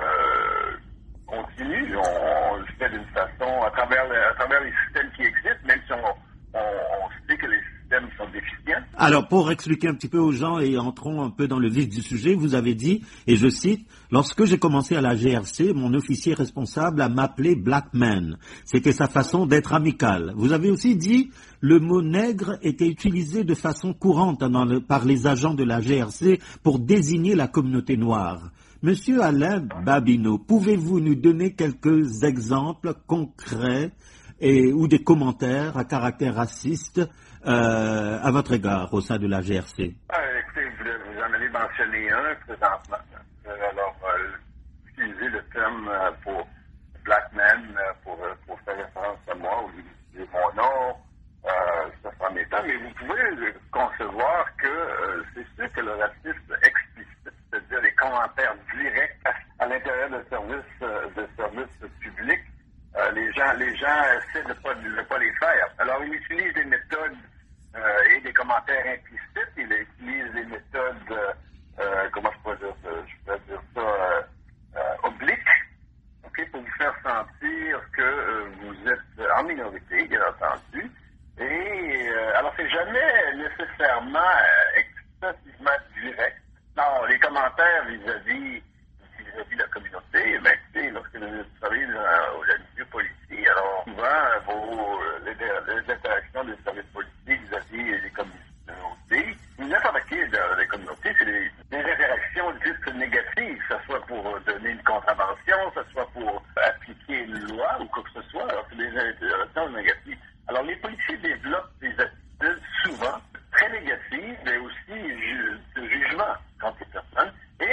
continue, on le fait d'une façon, à travers les systèmes qui existent, même si on sait que les systèmes sont déficients. Alors, pour expliquer un petit peu aux gens et entrons un peu dans le vif du sujet, vous avez dit, et je cite, « Lorsque j'ai commencé à la GRC, mon officier responsable a m'appelé Black Man. C'était sa façon d'être amical. » Vous avez aussi dit, le mot nègre était utilisé de façon courante par les agents de la GRC pour désigner la communauté noire. Monsieur Alain Babineau, pouvez-vous nous donner quelques exemples concrets ou des commentaires à caractère raciste à votre égard au sein de la GRC? Écoutez, vous en avez mentionné un présentement. Alors, utiliser le terme pour Black Man pour faire référence à moi ou utiliser mon nom, ça sera méchant, mais vous pouvez concevoir que c'est sûr que le racisme explicite, c'est-à-dire les commentaires directs à l'intérieur de services publics, les gens essaient de ne pas les faire. Alors, ils utilisent des méthodes et des commentaires implicites, ils utilisent des méthodes, comment je peux dire ça, obliques, okay, pour vous faire sentir que vous êtes en minorité, bien entendu. Et alors, c'est jamais nécessairement excessivement direct. Non, les commentaires vis-à-vis de la communauté, ben, écoutez, lorsque vous travaillez au milieu politique, alors souvent, les interactions des services politiques vis-à-vis des communautés, n'importe qui des communautés, c'est des interactions dites négatives, que ce soit pour donner une contravention, que ce soit pour appliquer une loi ou quoi que ce soit, alors c'est des interactions négatives. Alors, les policiers développent des attitudes souvent très négatives, mais aussi de jugement contre les personnes.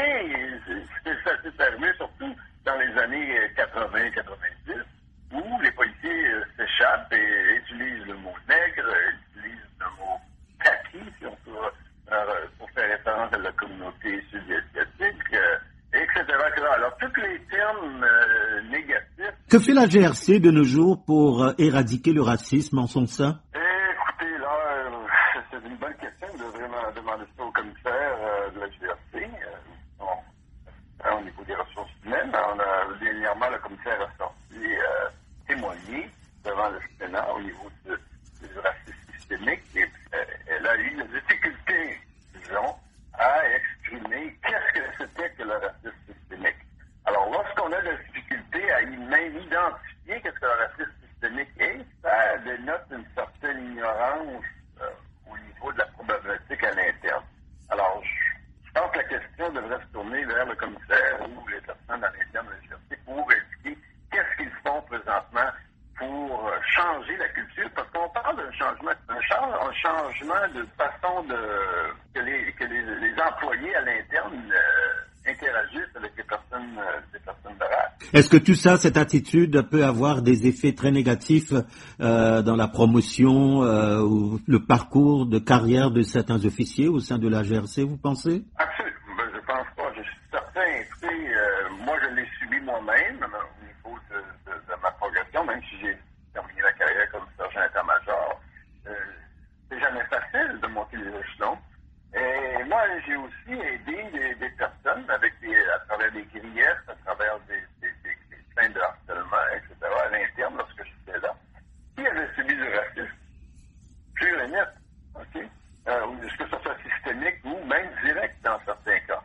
Et ça s'est arrivé surtout dans les années 80-90, où les policiers s'échappent et utilisent le mot nègre, utilisent le mot kaki, si on peut, pour faire référence à la communauté sud-asiatique, etc., etc. Alors, tous les termes négatifs. Que fait la GRC de nos jours pour éradiquer le racisme en son sein? Écoutez, là, c'est une bonne question de vraiment demander ça au commissaire de la GRC. Au niveau des ressources humaines, dernièrement, le commissaire a sorti témoigner devant le Sénat au niveau du racisme systémique. Et elle a eu une difficulté, disons, à exprimer qu'est-ce que c'était que le racisme systémique. Alors, lorsqu'on a de la difficulté à même identifier qu'est-ce que le racisme systémique est, ça dénote une certaine ignorance au niveau de la problématique à l'interne. Alors, je pense que la question devrait se tourner vers le commissaire ou les personnes à l'interne de la GRC pour expliquer qu'est-ce qu'ils font présentement pour changer la culture, parce qu'on parle d'un changement, un changement de façon que les employés à l'interne interagissent avec les personnes de race. Est-ce que tout ça, cette attitude peut avoir des effets très négatifs dans la promotion ou le parcours de carrière de certains officiers au sein de la GRC, vous pensez? Absolument. Ben, je pense pas. Je suis certain. Écoutez, moi, je l'ai subi moi-même au niveau de ma progression, même si j'ai terminé ma carrière comme sergent état-major. C'est jamais facile de monter les échelons. Et moi, j'ai aussi aidé des personnes à travers des griefs, à travers des plaintes de harcèlement, etc., à l'interne, lorsque j'étais là, qui avaient subi du racisme pur et net, OK? Que ce soit systémique ou même direct dans certains cas.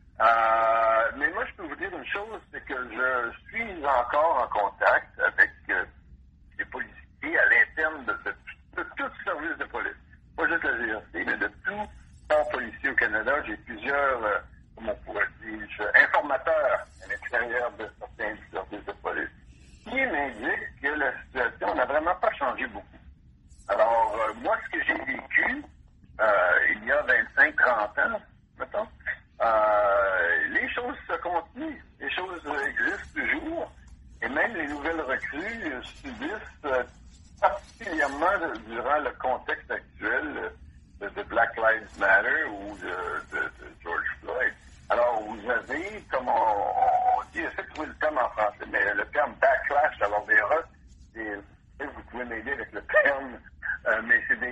Mais moi, je peux vous dire une chose, c'est que je suis encore en contact avec les policiers à l'interne de tout service de police. Pas juste la GRC, mais de tout policier au Canada. J'ai plusieurs, comment on pourrait dire, informateurs à l'intérieur de certains services de police qui m'indiquent que la situation n'a vraiment pas changé beaucoup. Alors, moi, ce que j'ai vécu il y a 25-30 ans, mettons, les choses se continuent, les choses existent toujours, et même les nouvelles recrues subissent, particulièrement durant le contexte actuel de Black Lives Matter ou de George Floyd. Alors, vous avez, comme on dit, j'essaie de trouver le terme en français, mais le terme backlash, alors vous pouvez m'aider avec le terme, mais c'est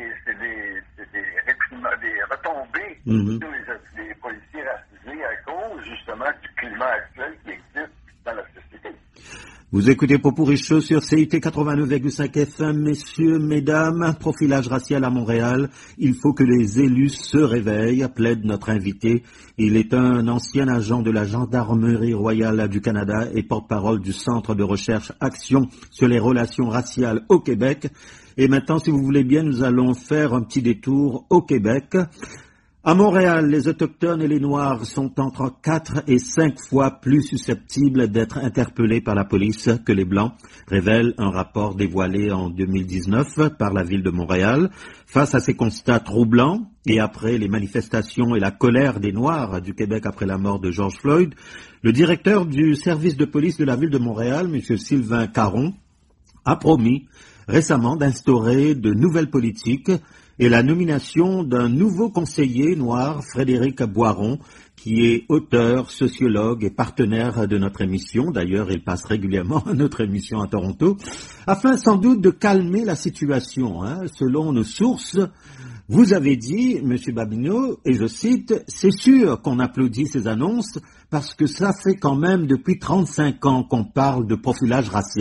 des retombées sur les policiers racisés à cause, justement, du climat actuel qui existe dans la société. Vous écoutez Popurrí Show sur CIT 89,5 FM. Messieurs, mesdames, profilage racial à Montréal. Il faut que les élus se réveillent, plaide notre invité. Il est un ancien agent de la Gendarmerie royale du Canada et porte-parole du Centre de recherche Action sur les relations raciales au Québec. Et maintenant, si vous voulez bien, nous allons faire un petit détour au Québec À Montréal, les Autochtones et les Noirs sont entre 4 et 5 fois plus susceptibles d'être interpellés par la police que les Blancs, révèle un rapport dévoilé en 2019 par la ville de Montréal. Face à ces constats troublants, et après les manifestations et la colère des Noirs du Québec après la mort de George Floyd, le directeur du service de police de la ville de Montréal, M. Sylvain Caron, a promis récemment d'instaurer de nouvelles politiques et la nomination d'un nouveau conseiller noir, Frédéric Boiron, qui est auteur, sociologue et partenaire de notre émission. D'ailleurs, il passe régulièrement à notre émission à Toronto, afin sans doute de calmer la situation. Selon nos sources, vous avez dit, M. Babineau, et je cite, « C'est sûr qu'on applaudit ces annonces parce que ça fait quand même depuis 35 ans qu'on parle de profilage racial. »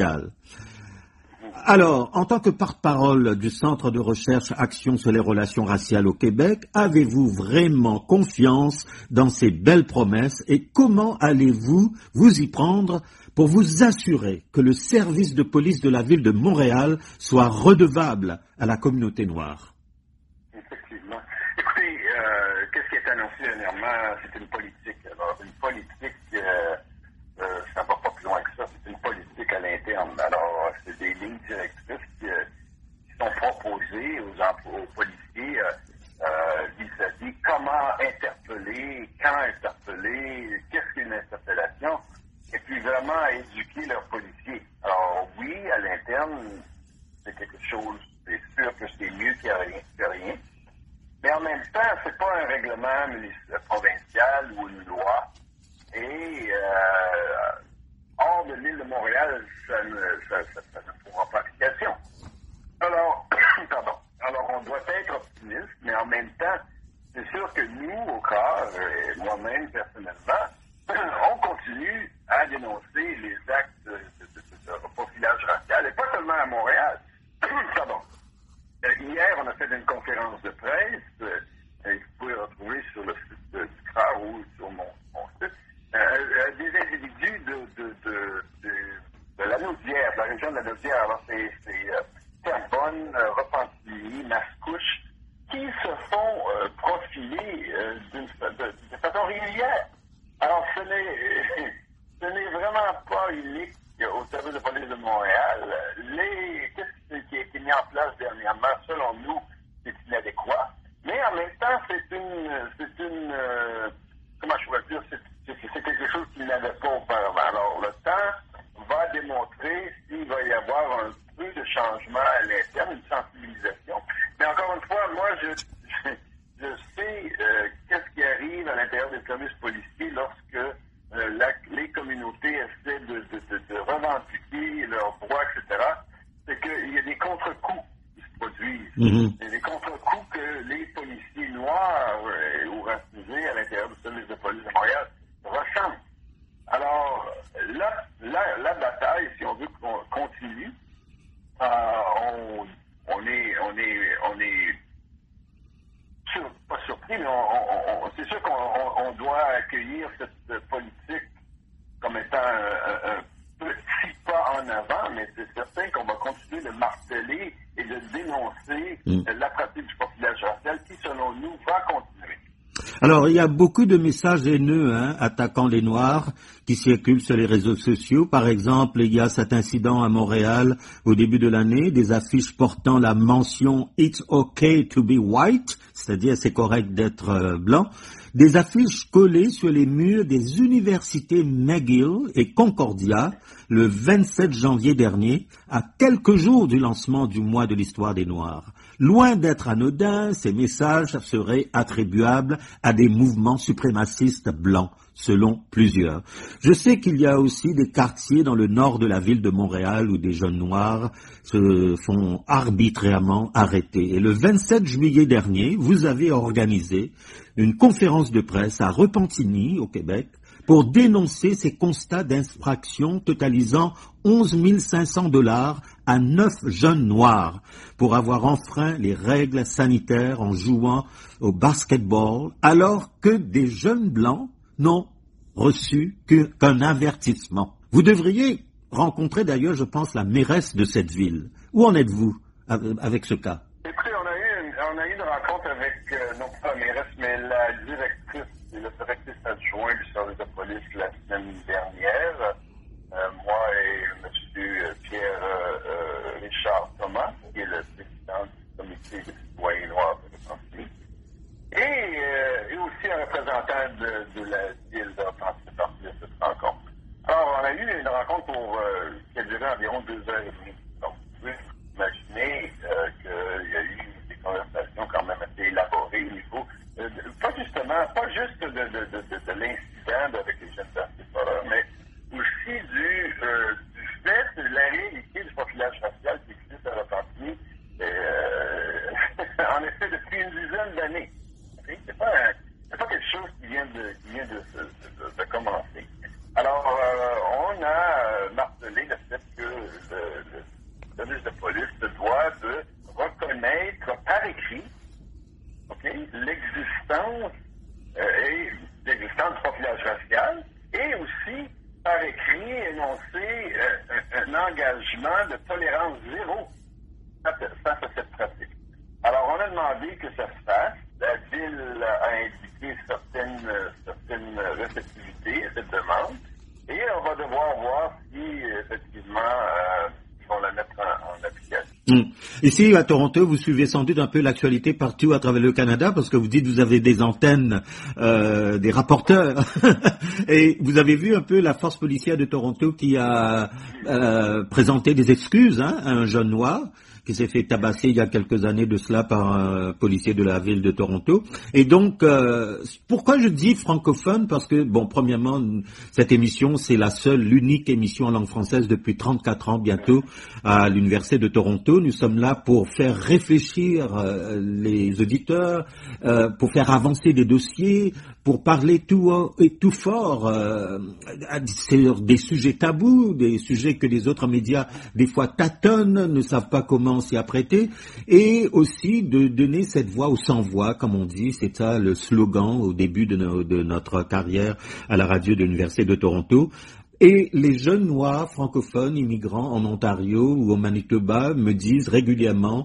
Alors, en tant que porte-parole du Centre de recherche Action sur les relations raciales au Québec, avez-vous vraiment confiance dans ces belles promesses et comment allez-vous vous y prendre pour vous assurer que le service de police de la ville de Montréal soit redevable à la communauté noire? Effectivement. Écoutez, qu'est-ce qui est annoncé dernièrement? C'est une politique. Alors, une politique, ça va pas plus loin que ça. C'est une politique à l'interne. Alors, c'est des lignes directrices qui sont proposées aux policiers vis-à-vis comment interpeller, quand interpeller, qu'est-ce qu'une interpellation, et puis vraiment éduquer leurs policiers. Alors, oui, à l'interne, c'est quelque chose, c'est sûr que c'est mieux que rien. Mais en même temps, c'est pas un règlement provincial ou une loi. Et hors de l'île de Montréal, ça ne pourra pas application. Alors, alors on doit être optimiste, mais en même temps, c'est sûr que nous, au CAR, et moi-même personnellement, on continue à dénoncer les actes de profilage racial, et pas seulement à Montréal. Hier, on a fait une conférence de presse, et vous pouvez retrouver sur le site du CAR ou sur mon site, des individus de la Naudière, de la région de la Naudière. Alors, c'est Terrebonne, Repentigny, Mascouche, qui se font profiler de façon régulière. Alors, ce n'est vraiment pas unique au service de police de Montréal. Qu'est-ce qui a été mis en place dernièrement, selon nous, c'est inadéquat. Mais en même temps, c'est une comment je pourrais dire, c'est quelque chose qu'il n'avait pas auparavant. Alors, le temps va démontrer s'il va y avoir un peu de changement à l'interne, une sensibilisation. Mais encore une fois, moi, je sais qu'est-ce qui arrive à l'intérieur des services policiers lorsque les communautés essaient de revendiquer leurs droits, etc. C'est qu'il y a des contre-coups qui se produisent. Il y a des contre-coups que les policiers noirs ou racisés à l'intérieur du service de police de Montréal ressentent. Alors, la bataille, si on veut qu'on continue, on est pas surpris, mais c'est sûr qu'on doit accueillir cette politique comme étant un petit pas en avant, mais c'est certain qu'on va continuer de marteler et de dénoncer la pratique du profilage racial qui, selon nous, va continuer. Alors, il y a beaucoup de messages haineux attaquant les Noirs qui circulent sur les réseaux sociaux. Par exemple, il y a cet incident à Montréal au début de l'année, des affiches portant la mention « It's okay to be white », c'est-à-dire c'est correct d'être blanc, des affiches collées sur les murs des universités McGill et Concordia le 27 janvier dernier, à quelques jours du lancement du mois de l'histoire des Noirs. Loin d'être anodins, ces messages seraient attribuables à des mouvements suprémacistes blancs, selon plusieurs. Je sais qu'il y a aussi des quartiers dans le nord de la ville de Montréal où des jeunes noirs se font arbitrairement arrêter. Et le 27 juillet dernier, vous avez organisé une conférence de presse à Repentigny, au Québec, pour dénoncer ces constats d'infraction totalisant 11 500 $ à 9 jeunes noirs pour avoir enfreint les règles sanitaires en jouant au basketball, alors que des jeunes blancs n'ont reçu qu'un avertissement. Vous devriez rencontrer d'ailleurs, je pense, la mairesse de cette ville. Où en êtes-vous avec ce cas? Écoutez, on a eu une rencontre rencontre avec, non pas la mairesse, mais la directrice et le directrice adjoint du service de police la semaine dernière. Moi et M. Pierre Richard Thomas, qui est le président du comité des citoyens noirs de Repentigny, et aussi un représentant de la ville de Repentigny partie de cette rencontre. Alors, on a eu une rencontre qui a duré environ 2 heures et demie. Donc, vous pouvez imaginer qu'il y a eu des conversations quand même assez élaborées au niveau, pas juste de l'incident avec les jeunes artistes, mais aussi du fait de la réalité du profilage racial qui existe à Repentigny, en effet, depuis une dizaine d'années. Okay? C'est pas quelque chose qui vient de commencer. Alors, on a martelé le fait que le service de police se doit de reconnaître par écrit, l'existence du profilage racial et aussi par écrit énoncer un engagement de tolérance zéro face à cette pratique. Alors, on a demandé que ça se fasse. La ville a indiqué certaines réceptivités à cette demande. Et on va devoir voir si, effectivement, ils vont la mettre en application. Ici, à Toronto, vous suivez sans doute un peu l'actualité partout à travers le Canada, parce que vous dites que vous avez des antennes, des rapporteurs. Et vous avez vu un peu la force policière de Toronto qui a présenté des excuses à un jeune noir qui s'est fait tabasser il y a quelques années de cela par un policier de la ville de Toronto. Et donc, pourquoi je dis francophone? Parce que, bon, premièrement, cette émission, c'est l'unique émission en langue française depuis 34 ans bientôt à l'Université de Toronto. Nous sommes là pour faire réfléchir les auditeurs, pour faire avancer des dossiers, pour parler tout haut et tout fort sur des sujets tabous, des sujets que les autres médias, des fois, tâtonnent, ne savent pas comment s'y apprêter, et aussi de donner cette voix aux sans-voix, comme on dit. C'est ça le slogan au début de notre carrière à la radio de l'Université de Toronto. Et les jeunes noirs francophones immigrants en Ontario ou au Manitoba me disent régulièrement,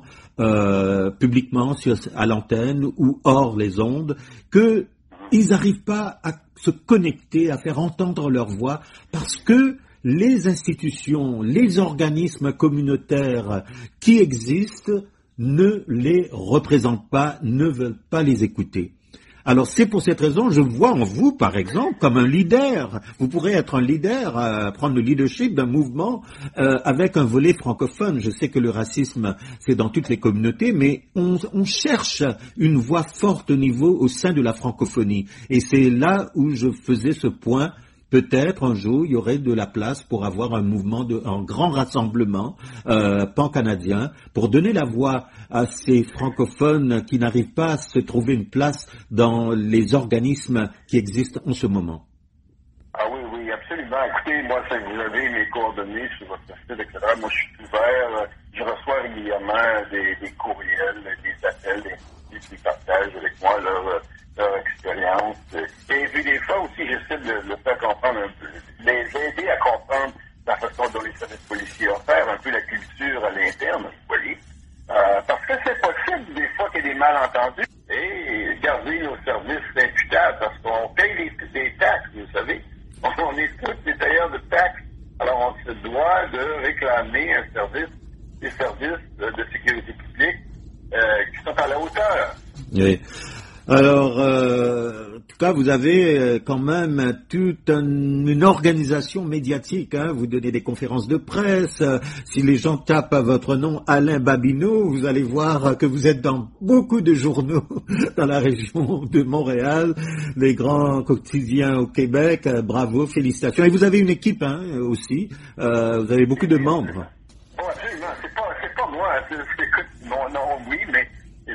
publiquement à l'antenne ou hors les ondes, que ils n'arrivent pas à se connecter, à faire entendre leur voix, parce que les institutions, les organismes communautaires qui existent ne les représentent pas, ne veulent pas les écouter. Alors c'est pour cette raison, je vois en vous, par exemple, comme un leader. Vous pourrez être un leader, prendre le leadership d'un mouvement avec un volet francophone. Je sais que le racisme, c'est dans toutes les communautés, mais on cherche une voix forte au sein de la francophonie. Et c'est là où je faisais ce point. Peut-être un jour, il y aurait de la place pour avoir un grand rassemblement pan-canadien pour donner la voix à ces francophones qui n'arrivent pas à se trouver une place dans les organismes qui existent en ce moment. Ah oui, absolument. Écoutez, moi, vous avez mes coordonnées sur votre site, etc. Moi, je suis ouvert. Je reçois régulièrement des courriels, des appels, des qui partagent avec moi leur expérience. Et puis des fois aussi, j'essaie de le faire comprendre un peu, les aider à comprendre la façon dont les services policiers opèrent, un peu la culture à l'interne, vous voyez. Parce que c'est possible des fois qu'il y ait des malentendus et garder nos services imputables parce qu'on paye des taxes, vous savez. On est tous des tailleurs de taxes. Alors on se doit de réclamer des services de sécurité publique qui sont à la hauteur. Oui. Alors, en tout cas, vous avez quand même toute une organisation médiatique. Vous donnez des conférences de presse. Si les gens tapent à votre nom Alain Babineau, vous allez voir que vous êtes dans beaucoup de journaux dans la région de Montréal, les grands quotidiens au Québec. Bravo, félicitations. Et vous avez une équipe aussi. Vous avez beaucoup de membres. Oh, absolument. C'est pas moi. C'est mon nom, oui, mais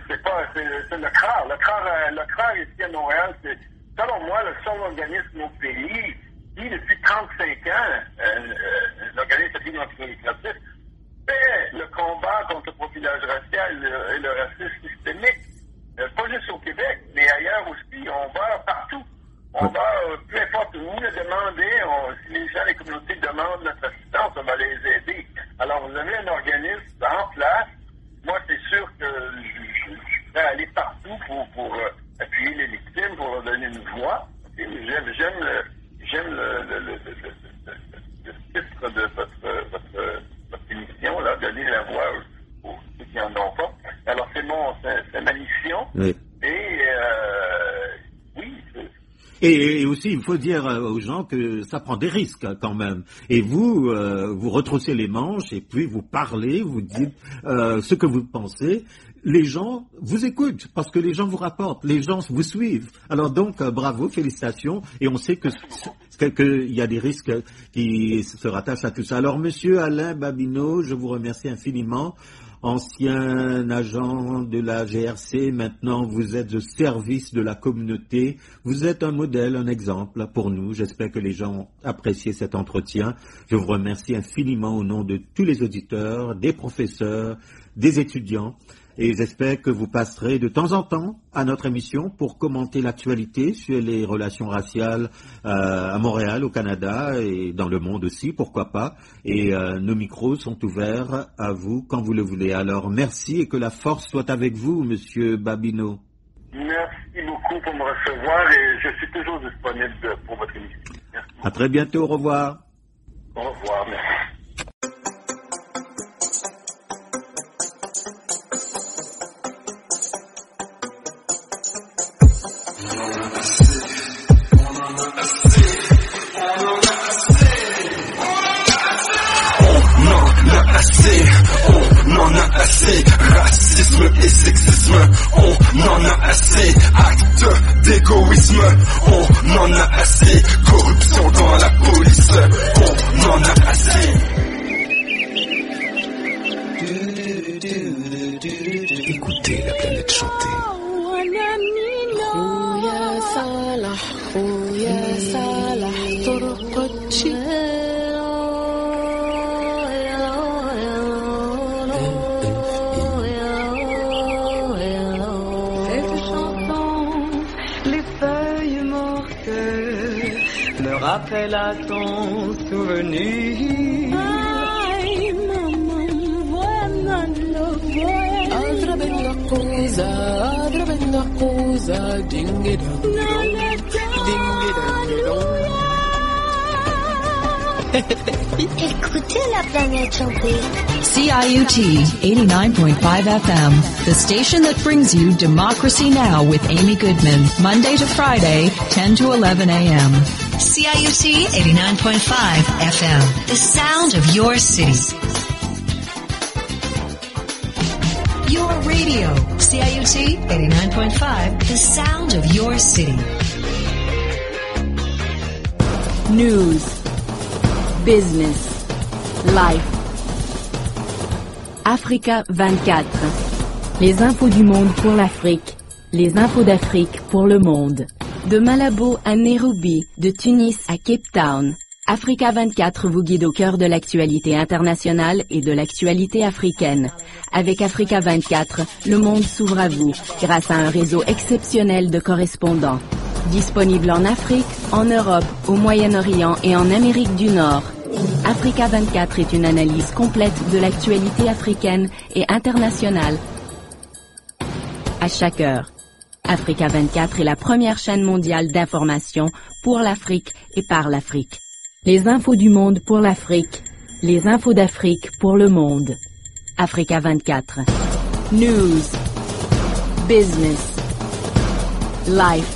c'est le CRAR. Le CRAR ici à Montréal, c'est, selon moi, le seul organisme au pays qui, depuis 35 ans, l'organisme administratif, fait le combat contre le profilage racial et le racisme systémique. Pas juste au Québec, mais ailleurs aussi. On va partout. On va, peu importe où, le demander. Si les gens, les communautés demandent notre assistance, on va les aider. Alors, vous avez un organisme en place. Moi, c'est sûr que je vais aller partout Oui. Et aussi, il faut dire aux gens que ça prend des risques quand même. Et vous, vous retroussez les manches et puis vous parlez, vous dites ce que vous pensez. Les gens vous écoutent parce que les gens vous rapportent, les gens vous suivent. Alors donc, bravo, félicitations. Et on sait qu'il y a des risques qui se rattachent à tout ça. Alors, Monsieur Alain Babineau, je vous remercie infiniment. Ancien agent de la GRC, maintenant vous êtes au service de la communauté. Vous êtes un modèle, un exemple pour nous. J'espère que les gens ont apprécié cet entretien. Je vous remercie infiniment au nom de tous les auditeurs, des professeurs, des étudiants. Et j'espère que vous passerez de temps en temps à notre émission pour commenter l'actualité sur les relations raciales à Montréal, au Canada et dans le monde aussi, pourquoi pas. Et nos micros sont ouverts à vous quand vous le voulez. Alors merci et que la force soit avec vous, Monsieur Babineau. Merci beaucoup pour me recevoir et je suis toujours disponible pour votre émission. Merci. À très bientôt, au revoir. Au revoir, merci. On en a assez, racisme et sexisme, on en a assez, actes d'égoïsme, on en a assez, corruption dans la police, on en a assez. Écoutez la planète chanter. Rappelle à ton souvenir. Ay, mamma, adra bella cosa, ding-a-dong, ding-a-dong. Écoutez la planète chanter. CIUT 89.5 FM, the station that brings you Democracy Now! With Amy Goodman, Monday to Friday, 10 to 11 a.m. CIUT 89.5 FM, the sound of your city. Your radio, CIUT 89.5, the sound of your city. News, business, life. Africa 24. Les infos du monde pour l'Afrique. Les infos d'Afrique pour le monde. De Malabo à Nairobi, de Tunis à Cape Town, Africa 24 vous guide au cœur de l'actualité internationale et de l'actualité africaine. Avec Africa 24, le monde s'ouvre à vous grâce à un réseau exceptionnel de correspondants. Disponible en Afrique, en Europe, au Moyen-Orient et en Amérique du Nord. Africa 24 est une analyse complète de l'actualité africaine et internationale. À chaque heure. Africa 24 est la première chaîne mondiale d'information pour l'Afrique et par l'Afrique. Les infos du monde pour l'Afrique. Les infos d'Afrique pour le monde. Africa 24. News. Business. Life.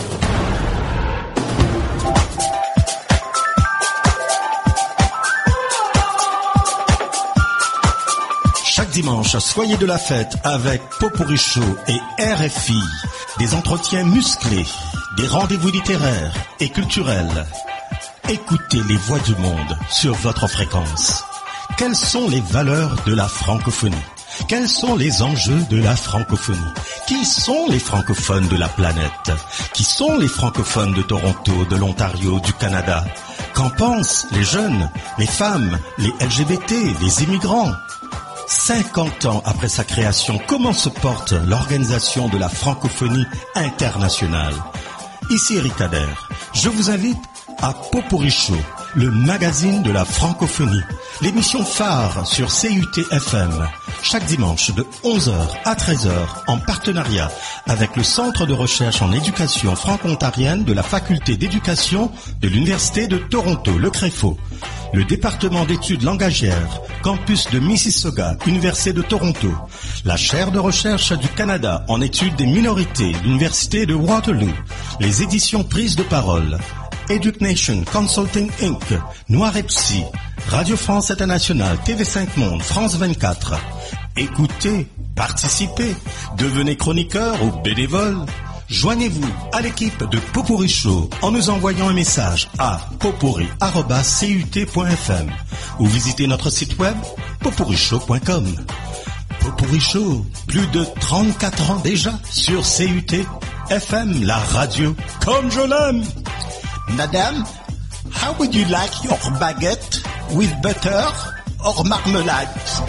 Chaque dimanche, soyez de la fête avec Popurrí Show et RFI. Des entretiens musclés, des rendez-vous littéraires et culturels. Écoutez les voix du monde sur votre fréquence. Quelles sont les valeurs de la francophonie? Quels sont les enjeux de la francophonie? Qui sont les francophones de la planète? Qui sont les francophones de Toronto, de l'Ontario, du Canada? Qu'en pensent les jeunes, les femmes, les LGBT, les immigrants? 50 ans après sa création, comment se porte l'organisation de la francophonie internationale? Ici Eric Kader. Je vous invite à Popurrí Show, le magazine de la francophonie, l'émission phare sur CUT-FM, chaque dimanche de 11h à 13h en partenariat avec le Centre de recherche en éducation franco-ontarienne de la Faculté d'éducation de l'Université de Toronto, le CREFO, le département d'études langagières, campus de Mississauga, Université de Toronto, la chaire de recherche du Canada en études des minorités, l'Université de Waterloo, les éditions Prise de parole, EducNation Consulting Inc., Noir et Psy, Radio France Internationale, TV5 Monde, France 24. Écoutez, participez, devenez chroniqueur ou bénévole. Joignez-vous à l'équipe de Popurri Show en nous envoyant un message à popurri@cut.fm ou visitez notre site web popurrishow.com. Popurri Show, plus de 34 ans déjà sur CUT FM, la radio comme je l'aime. Madame, how would you like your baguette, with butter or marmalade?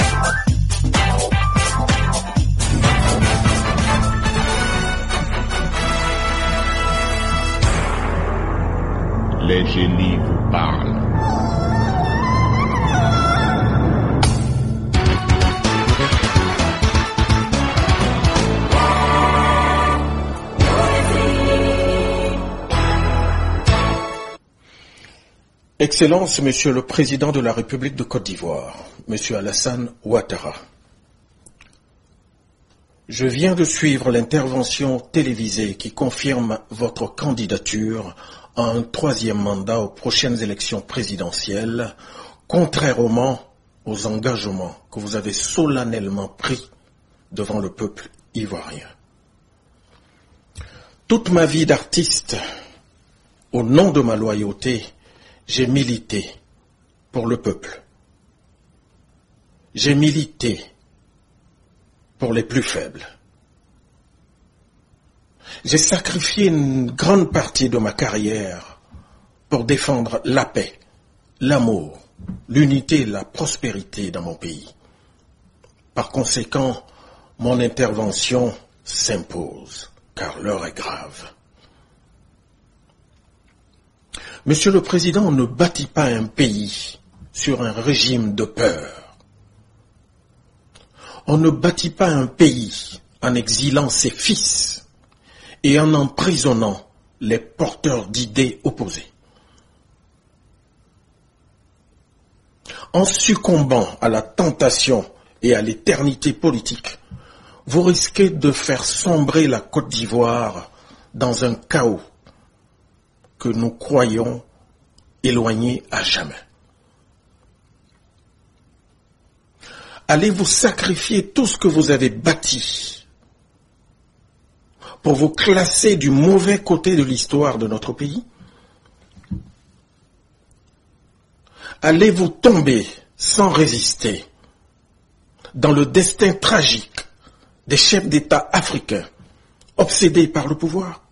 Les génies vous parlent. Excellence, Monsieur le Président de la République de Côte d'Ivoire, Monsieur Alassane Ouattara. Je viens de suivre l'intervention télévisée qui confirme votre candidature à un 3e mandat aux prochaines élections présidentielles, contrairement aux engagements que vous avez solennellement pris devant le peuple ivoirien. Toute ma vie d'artiste, au nom de ma loyauté, j'ai milité pour le peuple. J'ai milité pour les plus faibles. J'ai sacrifié une grande partie de ma carrière pour défendre la paix, l'amour, l'unité et la prospérité dans mon pays. Par conséquent, mon intervention s'impose, car l'heure est grave. Monsieur le Président, on ne bâtit pas un pays sur un régime de peur. On ne bâtit pas un pays en exilant ses fils et en emprisonnant les porteurs d'idées opposées. En succombant à la tentation et à l'éternité politique, vous risquez de faire sombrer la Côte d'Ivoire dans un chaos que nous croyons éloigné à jamais. Allez-vous sacrifier tout ce que vous avez bâti pour vous classer du mauvais côté de l'histoire de notre pays? Allez-vous tomber sans résister dans le destin tragique des chefs d'État africains obsédés par le pouvoir?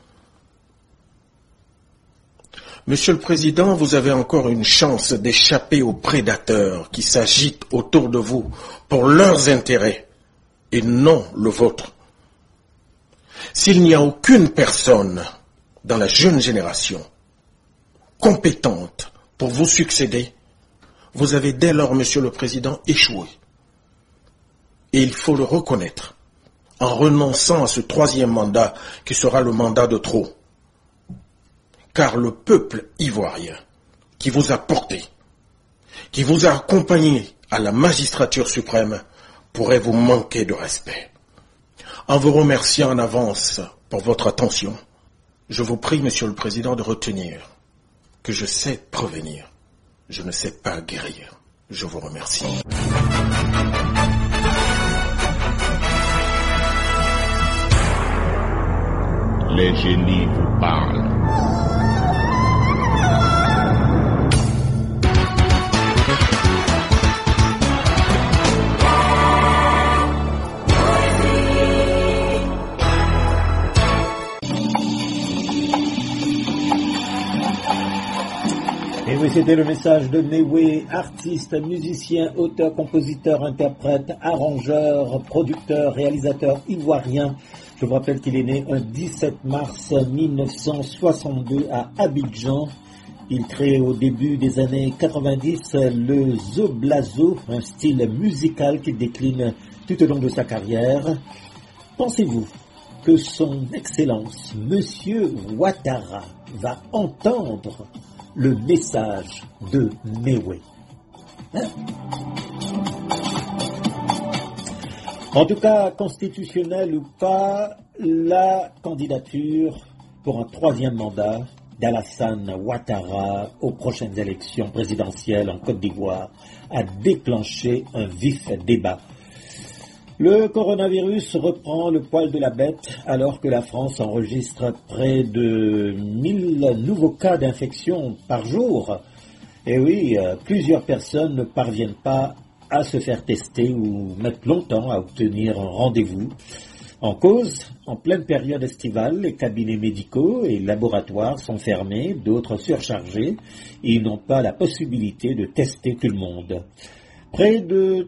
Monsieur le Président, vous avez encore une chance d'échapper aux prédateurs qui s'agitent autour de vous pour leurs intérêts et non le vôtre. S'il n'y a aucune personne dans la jeune génération compétente pour vous succéder, vous avez dès lors, Monsieur le Président, échoué. Et il faut le reconnaître en renonçant à ce 3e mandat qui sera le mandat de trop. Car le peuple ivoirien qui vous a porté, qui vous a accompagné à la magistrature suprême, pourrait vous manquer de respect. En vous remerciant en avance pour votre attention, je vous prie, Monsieur le Président, de retenir que je sais prévenir, je ne sais pas guérir. Je vous remercie. Les génies vous parlent. Et oui, c'était le message de Newe, artiste, musicien, auteur, compositeur, interprète, arrangeur, producteur, réalisateur ivoirien. Je vous rappelle qu'il est né un 17 mars 1962 à Abidjan. Il crée au début des années 90 le zoblazo, un style musical qu'il décline tout au long de sa carrière. Pensez-vous que son Excellence, Monsieur Ouattara, va entendre le message de Mewé? En tout cas, constitutionnel ou pas, la candidature pour un 3e mandat d'Alassane Ouattara aux prochaines élections présidentielles en Côte d'Ivoire a déclenché un vif débat. Le coronavirus reprend le poil de la bête alors que la France enregistre près de 1000 nouveaux cas d'infection par jour. Et oui, plusieurs personnes ne parviennent pas à se faire tester ou mettent longtemps à obtenir un rendez-vous. En cause, en pleine période estivale, les cabinets médicaux et laboratoires sont fermés, d'autres surchargés, et ils n'ont pas la possibilité de tester tout le monde. Près de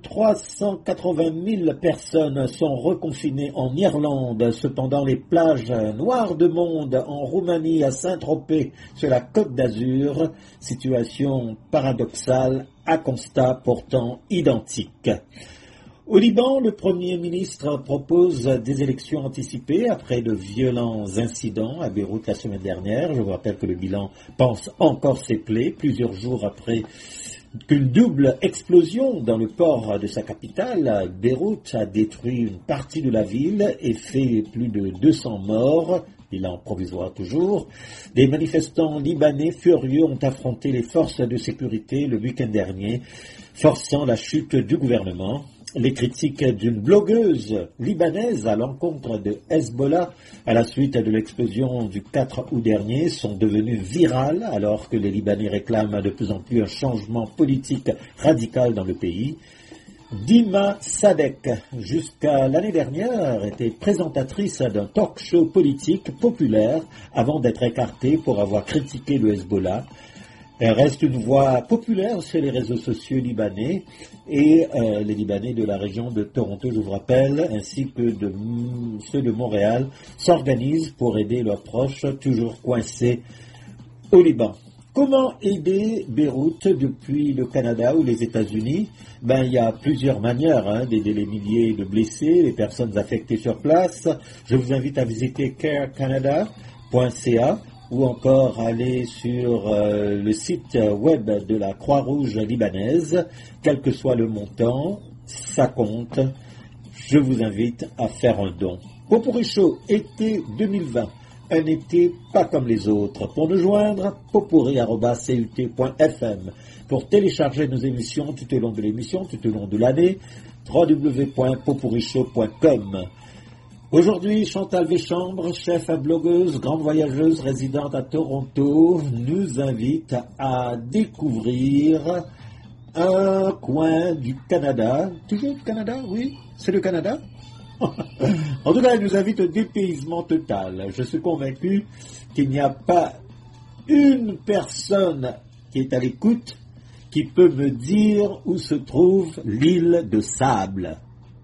380 000 personnes sont reconfinées en Irlande. Cependant, les plages noires de monde en Roumanie, à Saint-Tropez, sur la Côte d'Azur, situation paradoxale, à constat pourtant identique. Au Liban, le Premier ministre propose des élections anticipées après de violents incidents à Beyrouth la semaine dernière. Je vous rappelle que le bilan pense encore ses plaies, plusieurs jours après qu'une double explosion dans le port de sa capitale, Beyrouth, a détruit une partie de la ville et fait plus de 200 morts, bilan provisoire toujours. Des manifestants libanais furieux ont affronté les forces de sécurité le week-end dernier, forçant la chute du gouvernement. Les critiques d'une blogueuse libanaise à l'encontre de Hezbollah à la suite de l'explosion du 4 août dernier sont devenues virales alors que les Libanais réclament de plus en plus un changement politique radical dans le pays. Dima Sadek, jusqu'à l'année dernière, était présentatrice d'un talk show politique populaire avant d'être écartée pour avoir critiqué le Hezbollah. Elle reste une voix populaire sur les réseaux sociaux libanais et les Libanais de la région de Toronto, je vous rappelle, ainsi que ceux de Montréal, s'organisent pour aider leurs proches toujours coincés au Liban. Comment aider Beyrouth depuis le Canada ou les États-Unis? Il y a plusieurs manières d'aider les milliers de blessés, les personnes affectées sur place. Je vous invite à visiter carecanada.ca. ou encore aller sur le site web de la Croix-Rouge libanaise. Quel que soit le montant, ça compte. Je vous invite à faire un don. Popurrí Show, été 2020. Un été pas comme les autres. Pour nous joindre, popurrí@cut.fm. Pour télécharger nos émissions tout au long de l'émission, tout au long de l'année, www.popurryshow.com. Aujourd'hui, Chantal Véchambre, chef à blogueuse, grande voyageuse résidente à Toronto, nous invite à découvrir un coin du Canada. Toujours du Canada, oui, c'est le Canada. En tout cas, elle nous invite au dépaysement total. Je suis convaincu qu'il n'y a pas une personne qui est à l'écoute qui peut me dire où se trouve l'île de Sable.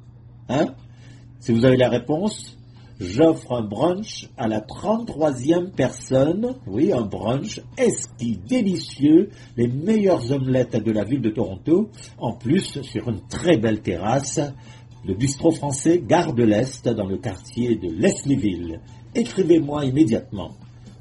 Si vous avez la réponse, j'offre un brunch à la 33e personne. Oui, un brunch exquis, délicieux, les meilleures omelettes de la ville de Toronto. En plus, sur une très belle terrasse, le bistrot français Gare de l'Est dans le quartier de Leslieville. Écrivez-moi immédiatement.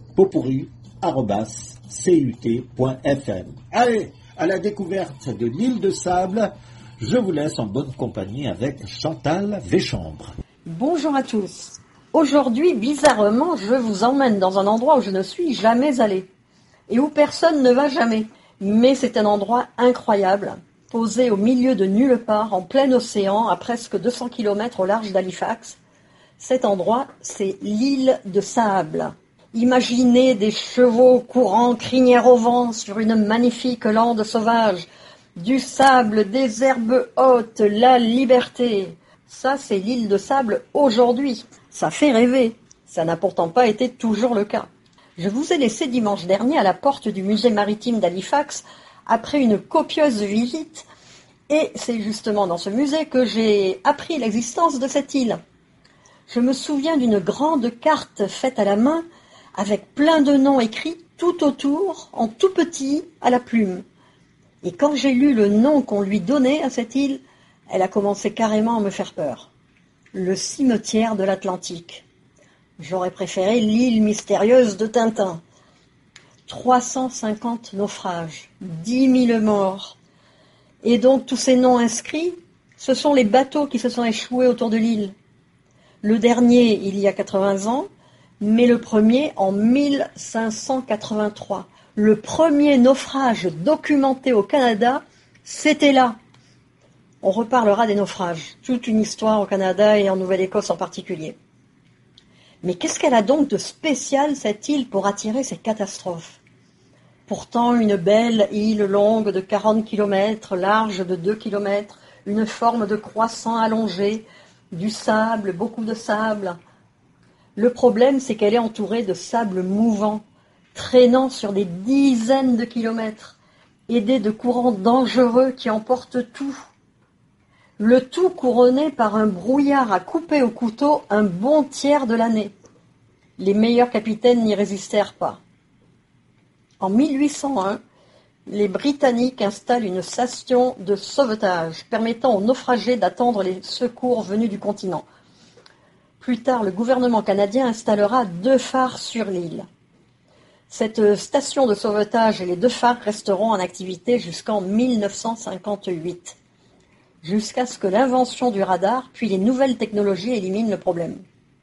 popurrí@cut.fm. Allez, à la découverte de l'île de Sable. Je vous laisse en bonne compagnie avec Chantal Véchambre. Bonjour à tous. Aujourd'hui, bizarrement, je vous emmène dans un endroit où je ne suis jamais allée et où personne ne va jamais. Mais c'est un endroit incroyable, posé au milieu de nulle part, en plein océan, à presque 200 km au large d'Halifax. Cet endroit, c'est l'île de Sable. Imaginez des chevaux courant, crinière au vent, sur une magnifique lande sauvage, du sable, des herbes hautes, la liberté. Ça, c'est l'île de Sable aujourd'hui. Ça fait rêver. Ça n'a pourtant pas été toujours le cas. Je vous ai laissé dimanche dernier à la porte du musée maritime d'Halifax après une copieuse visite. Et c'est justement dans ce musée que j'ai appris l'existence de cette île. Je me souviens d'une grande carte faite à la main avec plein de noms écrits tout autour, en tout petit, à la plume. Et quand j'ai lu le nom qu'on lui donnait à cette île, elle a commencé carrément à me faire peur. Le cimetière de l'Atlantique. J'aurais préféré l'île mystérieuse de Tintin. 350 naufrages, 10 000 morts. Et donc tous ces noms inscrits, ce sont les bateaux qui se sont échoués autour de l'île. Le dernier, il y a 80 ans, mais le premier en 1583. Le premier naufrage documenté au Canada, c'était là. On reparlera des naufrages, toute une histoire au Canada et en Nouvelle-Écosse en particulier. Mais qu'est-ce qu'elle a donc de spécial, cette île, pour attirer ces catastrophes? Pourtant, une belle île longue de 40 km, large de 2 km, une forme de croissant allongé, du sable, beaucoup de sable. Le problème, c'est qu'elle est entourée de sable mouvant, traînant sur des dizaines de kilomètres, aidée de courants dangereux qui emportent tout. Le tout couronné par un brouillard à couper au couteau un bon tiers de l'année. Les meilleurs capitaines n'y résistèrent pas. En 1801, les Britanniques installent une station de sauvetage permettant aux naufragés d'attendre les secours venus du continent. Plus tard, le gouvernement canadien installera 2 phares sur l'île. Cette station de sauvetage et les 2 phares resteront en activité jusqu'en 1958, jusqu'à ce que l'invention du radar puis les nouvelles technologies éliminent le problème.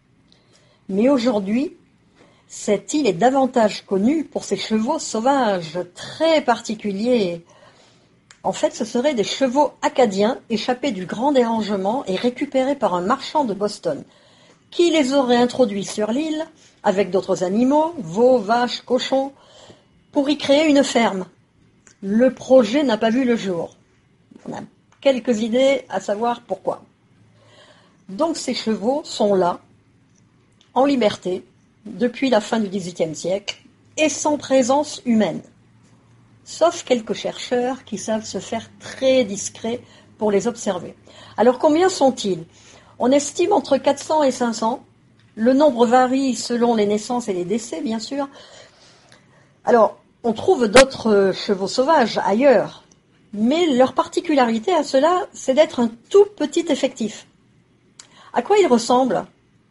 Mais aujourd'hui, cette île est davantage connue pour ses chevaux sauvages, très particuliers. En fait, ce seraient des chevaux acadiens échappés du grand dérangement et récupérés par un marchand de Boston, qui les aurait introduits sur l'île avec d'autres animaux, veaux, vaches, cochons, pour y créer une ferme. Le projet n'a pas vu le jour. On a quelques idées à savoir pourquoi. Donc ces chevaux sont là, en liberté, depuis la fin du XVIIIe siècle, et sans présence humaine. Sauf quelques chercheurs qui savent se faire très discrets pour les observer. Alors combien sont-ils? On estime entre 400 et 500. Le nombre varie selon les naissances et les décès, bien sûr. Alors, on trouve d'autres chevaux sauvages ailleurs, mais leur particularité à cela, c'est d'être un tout petit effectif. À quoi ils ressemblent?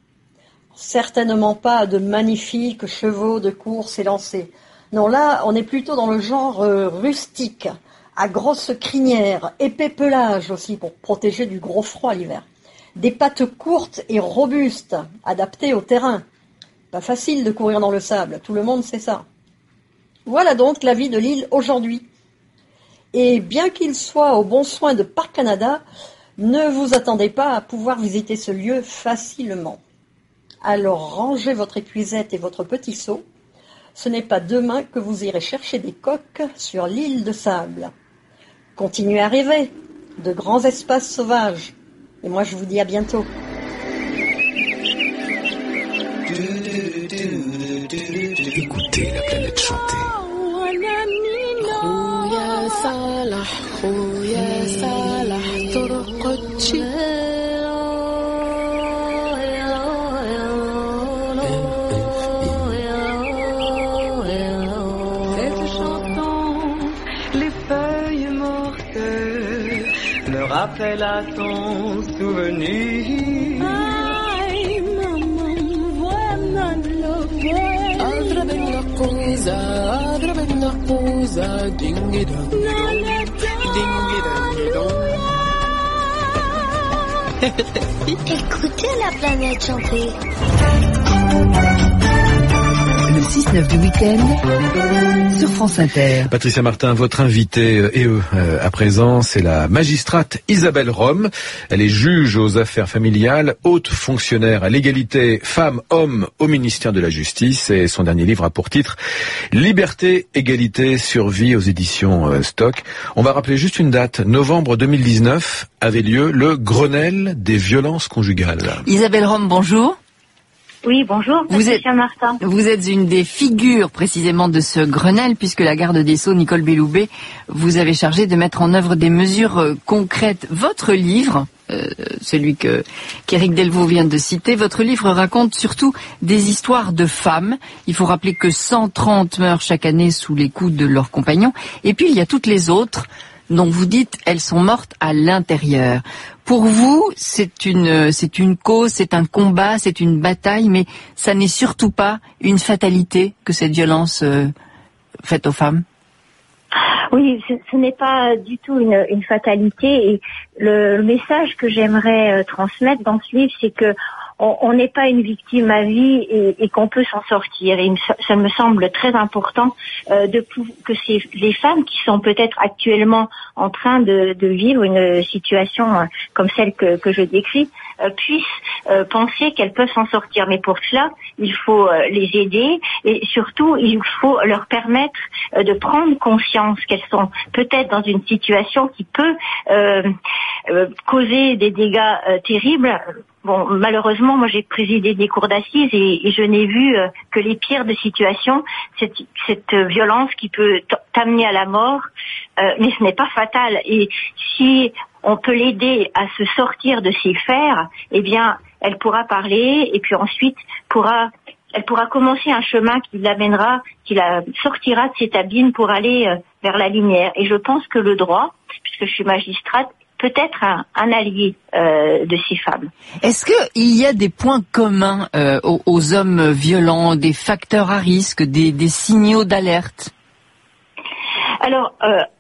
Certainement pas à de magnifiques chevaux de course élancés. Non, là, on est plutôt dans le genre rustique, à grosse crinière, épais pelage aussi pour protéger du gros froid l'hiver. Des pattes courtes et robustes, adaptées au terrain. Pas facile de courir dans le sable, tout le monde sait ça. Voilà donc la vie de l'île aujourd'hui. Et bien qu'il soit au bon soin de Parc Canada, ne vous attendez pas à pouvoir visiter ce lieu facilement. Alors rangez votre épuisette et votre petit seau. Ce n'est pas demain que vous irez chercher des coques sur l'île de sable. Continuez à rêver de grands espaces sauvages. Et moi, je vous dis à bientôt. Écoutez la planète chanter. Rappelle à ton souvenir. Ay, maman, voilà la cosa, ding-dong, Écoutez la planète chanter. Le 6-9 du week-end sur France Inter. Patricia Martin, votre invitée à présent, c'est la magistrate Isabelle Rome. Elle est juge aux affaires familiales, haute fonctionnaire à l'égalité femmes-hommes au ministère de la Justice, et son dernier livre a pour titre Liberté, égalité, survie aux éditions Stock. On va rappeler juste une date. Novembre 2019 avait lieu le Grenelle des violences conjugales. Isabelle Rome, bonjour. Oui, bonjour, Patricia Martin. Vous êtes une des figures précisément de ce Grenelle, puisque la garde des Sceaux, Nicole Belloubet, vous avez chargé de mettre en œuvre des mesures concrètes. Votre livre celui qu'Éric Delvaux vient de citer. Votre livre raconte surtout des histoires de femmes. Il faut rappeler que 130 meurent chaque année sous les coups de leurs compagnons. Et puis il y a toutes les autres dont vous dites elles sont mortes à l'intérieur. Pour vous, c'est une cause, c'est un combat, c'est une bataille, mais ça n'est surtout pas une fatalité que cette violence faite aux femmes. Oui, ce n'est pas du tout une fatalité. Et le message que j'aimerais transmettre dans ce livre, c'est que on n'est pas une victime à vie et qu'on peut s'en sortir. Et ça me semble très important que les femmes qui sont peut-être actuellement en train de vivre une situation comme celle que je décris puissent penser qu'elles peuvent s'en sortir. Mais pour cela, il faut les aider et surtout il faut leur permettre de prendre conscience qu'elles sont peut-être dans une situation qui peut causer des dégâts terribles. Bon, malheureusement, moi j'ai présidé des cours d'assises et je n'ai vu que les pires de situations, cette violence qui peut t'amener à la mort, mais ce n'est pas fatal. Et si on peut l'aider à se sortir de ses fers, eh bien, elle pourra parler et puis ensuite elle pourra commencer un chemin qui l'amènera, qui la sortira de cet abîme pour aller vers la lumière. Et je pense que le droit, puisque je suis magistrate, peut être un allié de ces femmes. Est-ce qu'il y a des points communs aux hommes violents, des facteurs à risque, des signaux d'alerte? Alors,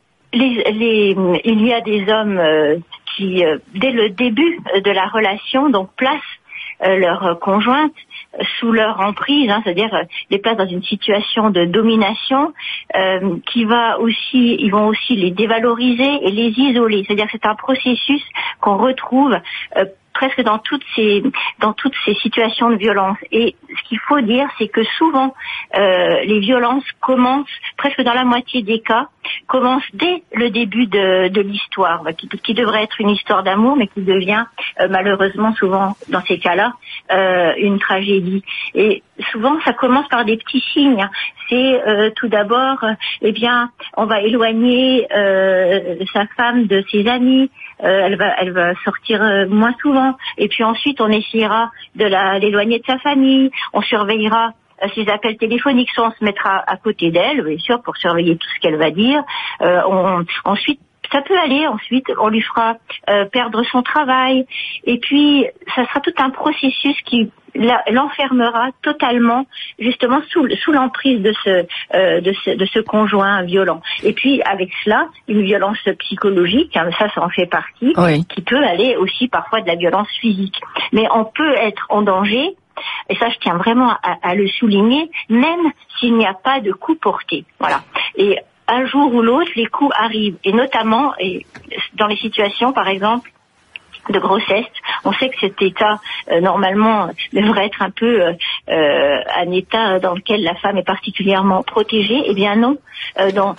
il y a des hommes qui, dès le début de la relation, donc placent leur conjointe sous leur emprise, c'est-à-dire les placent dans une situation de domination ils vont aussi les dévaloriser et les isoler. C'est-à-dire que c'est un processus qu'on retrouve presque dans toutes ces situations de violence. Et ce qu'il faut dire, c'est que souvent les violences commencent, presque dans la moitié des cas, commencent dès le début de l'histoire, qui devrait être une histoire d'amour, mais qui devient malheureusement souvent dans ces cas-là une tragédie. Et souvent ça commence par des petits signes. C'est tout d'abord, on va éloigner sa femme de ses amis. Elle va sortir moins souvent, et puis ensuite on essaiera de l'éloigner de sa famille, on surveillera ses appels téléphoniques, soit on se mettra à côté d'elle, bien sûr, pour surveiller tout ce qu'elle va dire. Ensuite, ça peut aller, ensuite on lui fera perdre son travail, et puis ça sera tout un processus qui l'enfermera totalement justement sous l'emprise de ce conjoint violent. Et puis avec cela, une violence psychologique, ça en fait partie, oui, qui peut aller aussi parfois de la violence physique. Mais on peut être en danger, et ça je tiens vraiment à le souligner, même s'il n'y a pas de coup porté. Voilà. Et un jour ou l'autre, les coups arrivent, et notamment dans les situations, par exemple, de grossesse. On sait que cet état, normalement, devrait être un peu un état dans lequel la femme est particulièrement protégée. Eh bien non, dans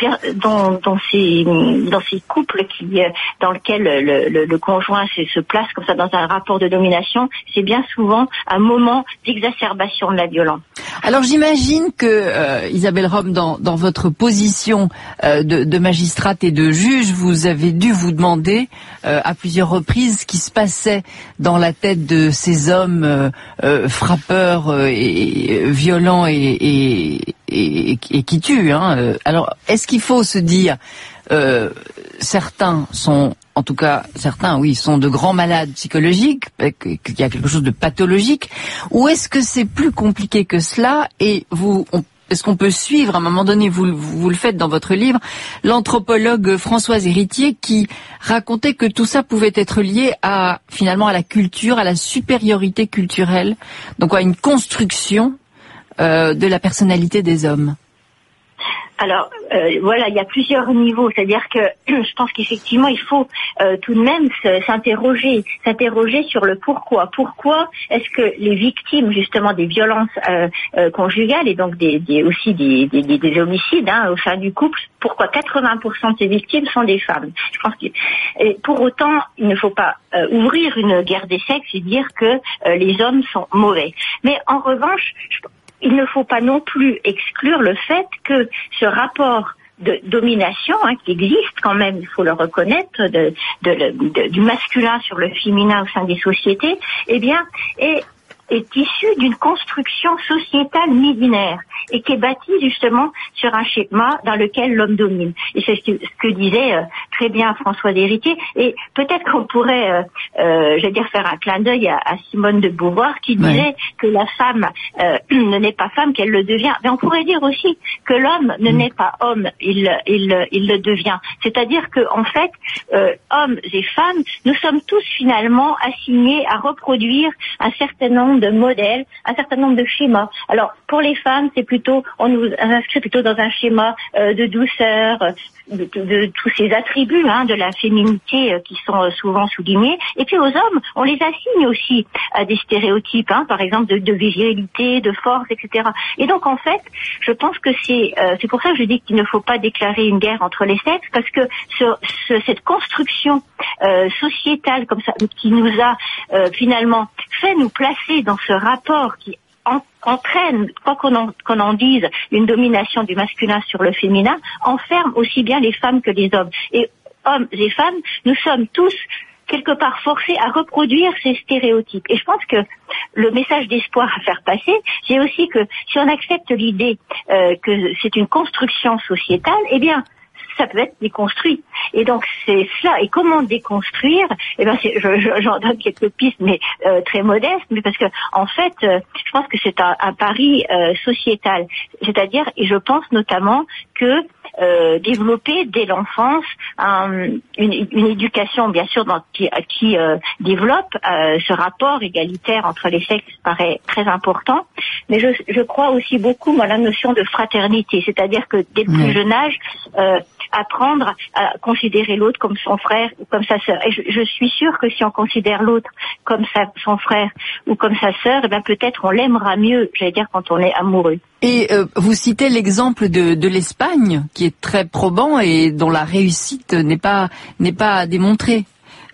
ces couples dans lesquels le conjoint se place comme ça dans un rapport de domination, c'est bien souvent un moment d'exacerbation de la violence. Alors j'imagine que Isabelle Rome, dans votre position de magistrate et de juge, vous avez dû vous demander à plusieurs reprises ce qui se passait dans la tête de ces hommes frappeurs et violents et qui tuent. Alors, est-ce qu'il faut se dire certains sont, en tout cas certains, oui, sont de grands malades psychologiques, qu'il y a quelque chose de pathologique, ou est-ce que c'est plus compliqué que cela et est-ce qu'on peut suivre, à un moment donné, vous le faites dans votre livre, l'anthropologue Françoise Héritier qui racontait que tout ça pouvait être lié finalement à la culture, à la supériorité culturelle, donc à une construction de la personnalité des hommes. Alors voilà, il y a plusieurs niveaux, c'est-à-dire que je pense qu'effectivement il faut tout de même s'interroger sur le pourquoi. Pourquoi est-ce que les victimes justement des violences conjugales et donc aussi des homicides au sein du couple, pourquoi 80% de ces victimes sont des femmes? Je pense que pour autant il ne faut pas ouvrir une guerre des sexes et dire que les hommes sont mauvais. Mais en revanche, il ne faut pas non plus exclure le fait que ce rapport de domination qui existe quand même, il faut le reconnaître, du masculin sur le féminin au sein des sociétés, eh bien, est issue d'une construction sociétale millénaire et qui est bâtie justement sur un schéma dans lequel l'homme domine. Et c'est ce que disait très bien François d'Héritier. Et peut-être qu'on pourrait, faire un clin d'œil à Simone de Beauvoir qui disait que la femme ne naît pas femme, qu'elle le devient. Mais on pourrait dire aussi que l'homme ne naît pas homme, il le devient. C'est-à-dire que en fait, hommes et femmes, nous sommes tous finalement assignés à reproduire un certain nombre de modèles, un certain nombre de schémas. Alors pour les femmes, c'est plutôt, on nous inscrit plutôt dans un schéma de douceur, de tous ces attributs de la féminité qui sont souvent soulignés. Et puis aux hommes, on les assigne aussi à des stéréotypes, par exemple de virilité, de force, etc. Et donc en fait, je pense que c'est pour ça que je dis qu'il ne faut pas déclarer une guerre entre les sexes, parce que cette construction sociétale comme ça, qui nous a finalement fait nous placer dans ce rapport qui entraîne, quoi qu'on en dise, une domination du masculin sur le féminin, enferme aussi bien les femmes que les hommes. Et hommes et femmes, nous sommes tous quelque part forcés à reproduire ces stéréotypes. Et je pense que le message d'espoir à faire passer, c'est aussi que si on accepte l'idée que c'est une construction sociétale, eh bien, ça peut être déconstruit. Et donc c'est cela. Et comment déconstruire? Eh ben, j'en donne quelques pistes, mais très modestes. Mais parce que en fait, je pense que c'est un pari sociétal. C'est-à-dire, et je pense notamment que développer dès l'enfance une éducation, bien sûr, qui développe ce rapport égalitaire entre les sexes paraît très important. Mais je crois aussi beaucoup à la notion de fraternité. C'est-à-dire que dès le plus jeune âge, apprendre à considérer l'autre comme son frère ou comme sa sœur. Et je suis sûre que si on considère l'autre comme son frère ou comme sa sœur, eh bien peut-être on l'aimera mieux, j'allais dire, quand on est amoureux. Et vous citez l'exemple de l'Espagne, qui est très probant et dont la réussite n'est pas démontrée.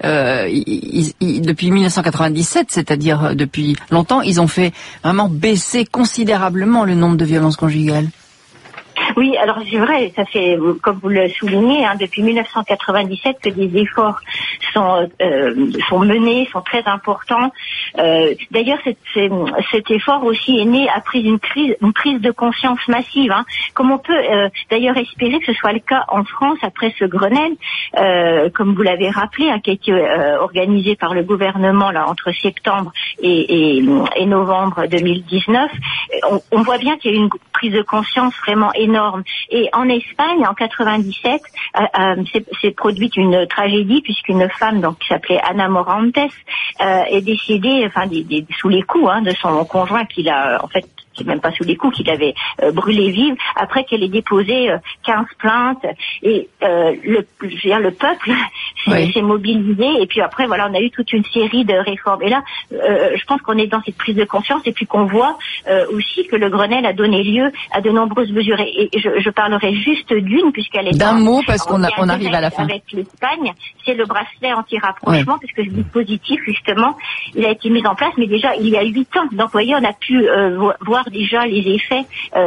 Depuis 1997, c'est-à-dire depuis longtemps, ils ont fait vraiment baisser considérablement le nombre de violences conjugales. Oui, alors c'est vrai, ça fait, comme vous le soulignez, depuis 1997 que des efforts sont menés, sont très importants. D'ailleurs, cet effort aussi est né après une prise de conscience massive. Comme on peut d'ailleurs espérer que ce soit le cas en France après ce Grenelle, comme vous l'avez rappelé, qui a été organisé par le gouvernement là entre septembre et novembre 2019. On voit bien qu'il y a eu une prise de conscience vraiment énorme. Et en Espagne, en 97, s'est produite une tragédie puisqu'une femme qui s'appelait Ana Morantes est décédée, sous les coups de son conjoint qu'il a en fait. C'est même pas sous les coups, qu'il avait brûlé vive, après qu'elle ait déposé 15 plaintes, et le peuple s'est mobilisé, et puis après voilà, on a eu toute une série de réformes. Et là, je pense qu'on est dans cette prise de conscience, et puis qu'on voit aussi que le Grenelle a donné lieu à de nombreuses mesures. Et je parlerai juste d'une, puisqu'elle est d'un mot, parce qu'on arrive à la fin. Avec l'Espagne, c'est le bracelet anti-rapprochement, puisque ce dispositif justement, il a été mis en place, mais déjà il y a 8 ans. Donc vous voyez, on a pu voir déjà les effets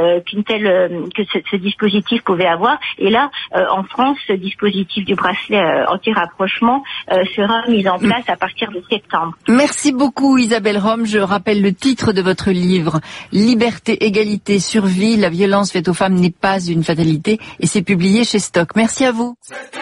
que ce dispositif pouvait avoir. Et là, en France, ce dispositif du bracelet anti-rapprochement sera mis en place à partir de septembre. Merci beaucoup Isabelle Rome. Je rappelle le titre de votre livre, Liberté, égalité, survie, la violence faite aux femmes n'est pas une fatalité, et c'est publié chez Stock. Merci à vous.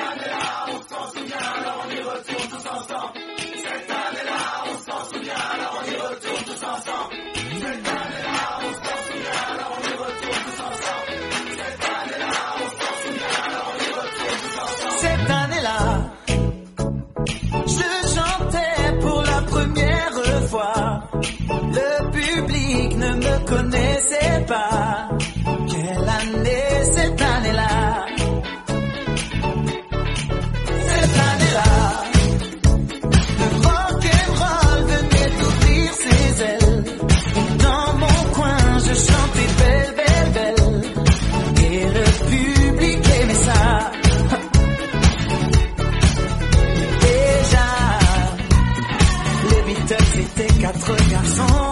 Ne me connaissais pas. Quelle année cette année-là? Cette année-là, le rock'n'roll venait d'ouvrir ses ailes. Dans mon coin, je chantais belle, belle, belle. Et le public aimait ça. Déjà, les Beatles c'était 4 garçons.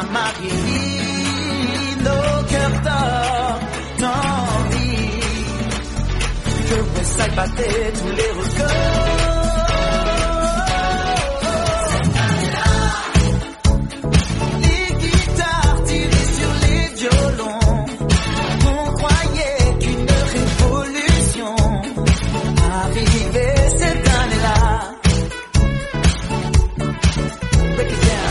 Marie, nos cœurs d'or, d'envie, que Westside battait tous les records. Les guitares tirées sur les violons, on croyait qu'une révolution arrivait cette année-là. Break it down.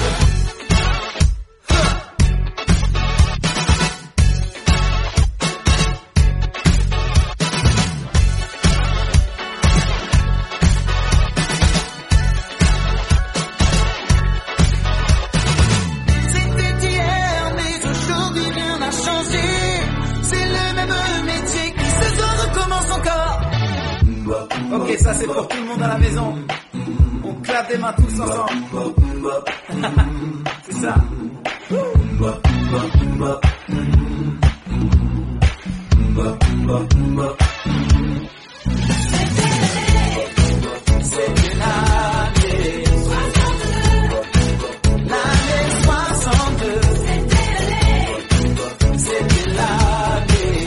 Ok, ça c'est pour tout le monde à la maison. On clappe des mains tous ensemble. C'est ça. C'était l'année 62. L'année 62. C'était l'année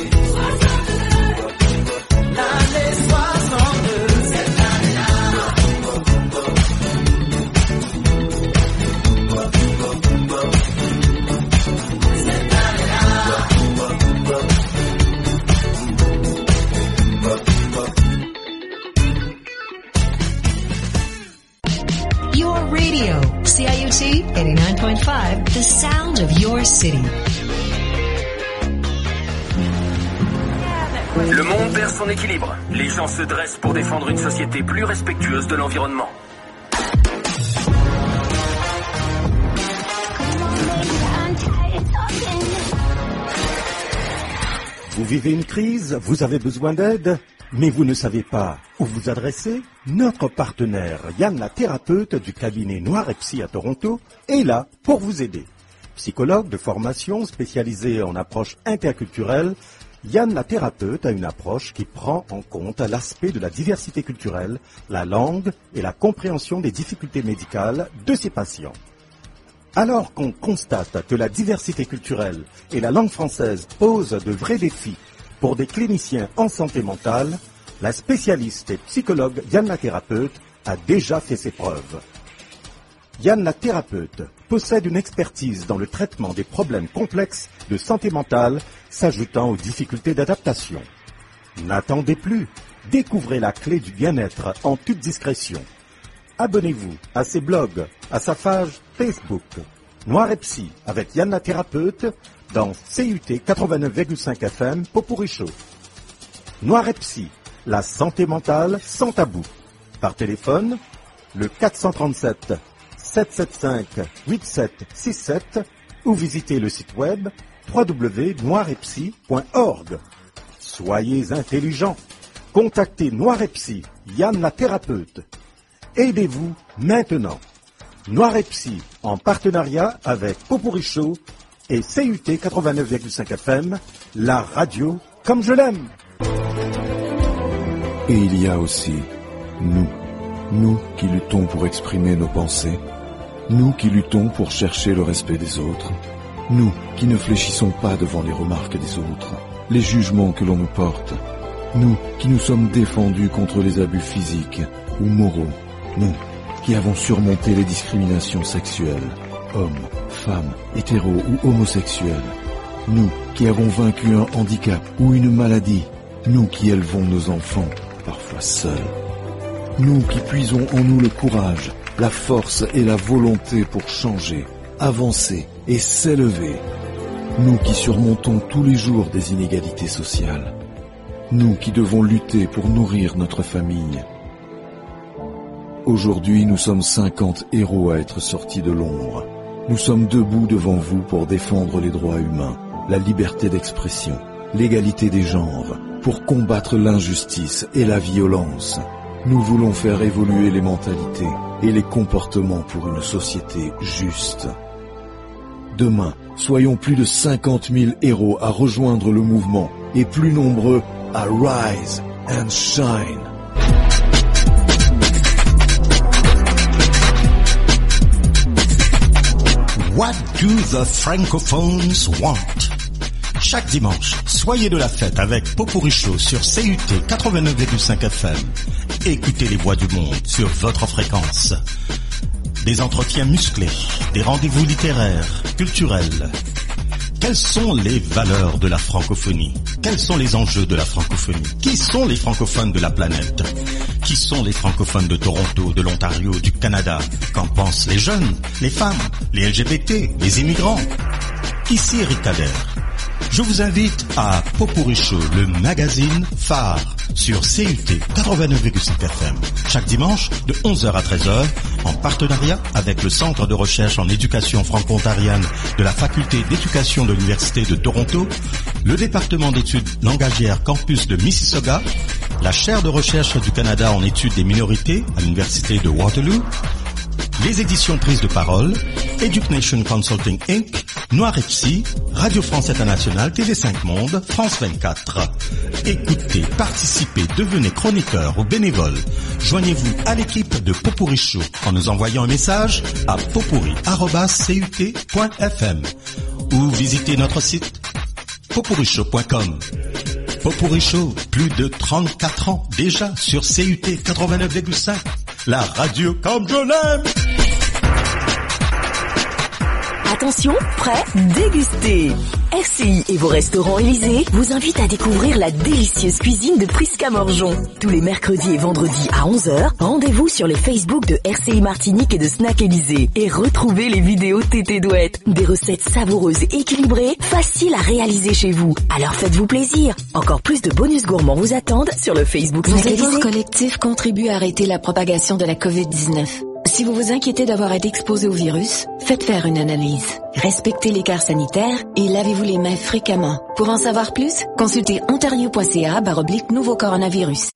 62. L'année 62. Cette année-là. Cette année-là. Your radio, CIUT 89.5, the sound of your city. Le monde perd son équilibre. Les gens se dressent pour défendre une société plus respectueuse de l'environnement. Vous vivez une crise, vous avez besoin d'aide, mais vous ne savez pas où vous adresser? Notre partenaire Yann la thérapeute du cabinet Noir et Psy à Toronto est là pour vous aider. Psychologue de formation spécialisé en approche interculturelle, Yann la thérapeute a une approche qui prend en compte l'aspect de la diversité culturelle, la langue et la compréhension des difficultés médicales de ses patients. Alors qu'on constate que la diversité culturelle et la langue française posent de vrais défis pour des cliniciens en santé mentale, la spécialiste et psychologue Yann la thérapeute a déjà fait ses preuves. Yann la thérapeute possède une expertise dans le traitement des problèmes complexes de santé mentale s'ajoutant aux difficultés d'adaptation. N'attendez plus, découvrez la clé du bien-être en toute discrétion. Abonnez-vous à ses blogs, à sa page Facebook, Noir et Psy avec Yann la thérapeute dans CUT 89,5 FM Popuricho. Noir et Psy, la santé mentale sans tabou. Par téléphone, le 437 775 8767 ou visitez le site web www.noiretpsy.org. Soyez intelligents. Contactez Noir et Psy, Yann la thérapeute. Aidez-vous maintenant. Noir et Psy, en partenariat avec Popuricho et CUT 89,5 FM, la radio comme je l'aime. Et il y a aussi nous qui luttons pour exprimer nos pensées, nous qui luttons pour chercher le respect des autres, nous qui ne fléchissons pas devant les remarques des autres, les jugements que l'on nous porte, nous qui nous sommes défendus contre les abus physiques ou moraux, nous qui avons surmonté les discriminations sexuelles, hommes, femmes, hétéros ou homosexuels, nous qui avons vaincu un handicap ou une maladie, nous qui élevons nos enfants, parfois seuls, nous qui puisons en nous le courage, la force et la volonté pour changer, avancer et s'élever, nous qui surmontons tous les jours des inégalités sociales, nous qui devons lutter pour nourrir notre famille. Aujourd'hui, nous sommes 50 héros à être sortis de l'ombre. Nous sommes debout devant vous pour défendre les droits humains, la liberté d'expression, l'égalité des genres, pour combattre l'injustice et la violence. Nous voulons faire évoluer les mentalités et les comportements pour une société juste. Demain, soyons plus de 50 000 héros à rejoindre le mouvement et plus nombreux à rise and shine. What do the francophones want? Chaque dimanche, soyez de la fête avec Popurrí Show sur CUT 89,5 FM. Écoutez les voix du monde sur votre fréquence. Des entretiens musclés, des rendez-vous littéraires, culturels. Quelles sont les valeurs de la francophonie? Quels sont les enjeux de la francophonie? Qui sont les francophones de la planète? Qui sont les francophones de Toronto, de l'Ontario, du Canada? Qu'en pensent les jeunes, les femmes, les LGBT, les immigrants? Ici Eric Kader. Je vous invite à Popurrí Show, le magazine phare sur CUT 89,5 FM. Chaque dimanche de 11h à 13h en partenariat avec le Centre de recherche en éducation franco-ontarienne de la Faculté d'éducation de l'Université de Toronto, le département d'études langagières campus de Mississauga, la chaire de recherche du Canada en études des minorités à l'Université de Waterloo, les éditions Prise de Parole, Education Consulting Inc., Noir Epsi, Radio France Internationale, TV5 Monde, France 24. Écoutez, participez, devenez chroniqueur ou bénévole. Joignez-vous à l'équipe de Popurrí Show en nous envoyant un message à popurrí@cut.fm ou visitez notre site popurrishow.com. Popurrí Show, plus de 34 ans déjà sur CUT 89,5. La radio comme je l'aime. Attention, prêt, dégustez. RCI et vos restaurants Élysée vous invitent à découvrir la délicieuse cuisine de Prisca Morgeon. Tous les mercredis et vendredis à 11h, rendez-vous sur les Facebook de RCI Martinique et de Snack Élysée et retrouvez les vidéos Tété Douette. Des recettes savoureuses et équilibrées, faciles à réaliser chez vous. Alors faites-vous plaisir. Encore plus de bonus gourmands vous attendent sur le Facebook Snack Élysée. Nos efforts collectifs contribuent à arrêter la propagation de la COVID-19. Si vous vous inquiétez d'avoir été exposé au virus, faites faire une analyse. Respectez l'écart sanitaire et lavez-vous les mains fréquemment. Pour en savoir plus, consultez ontario.ca/nouveau coronavirus.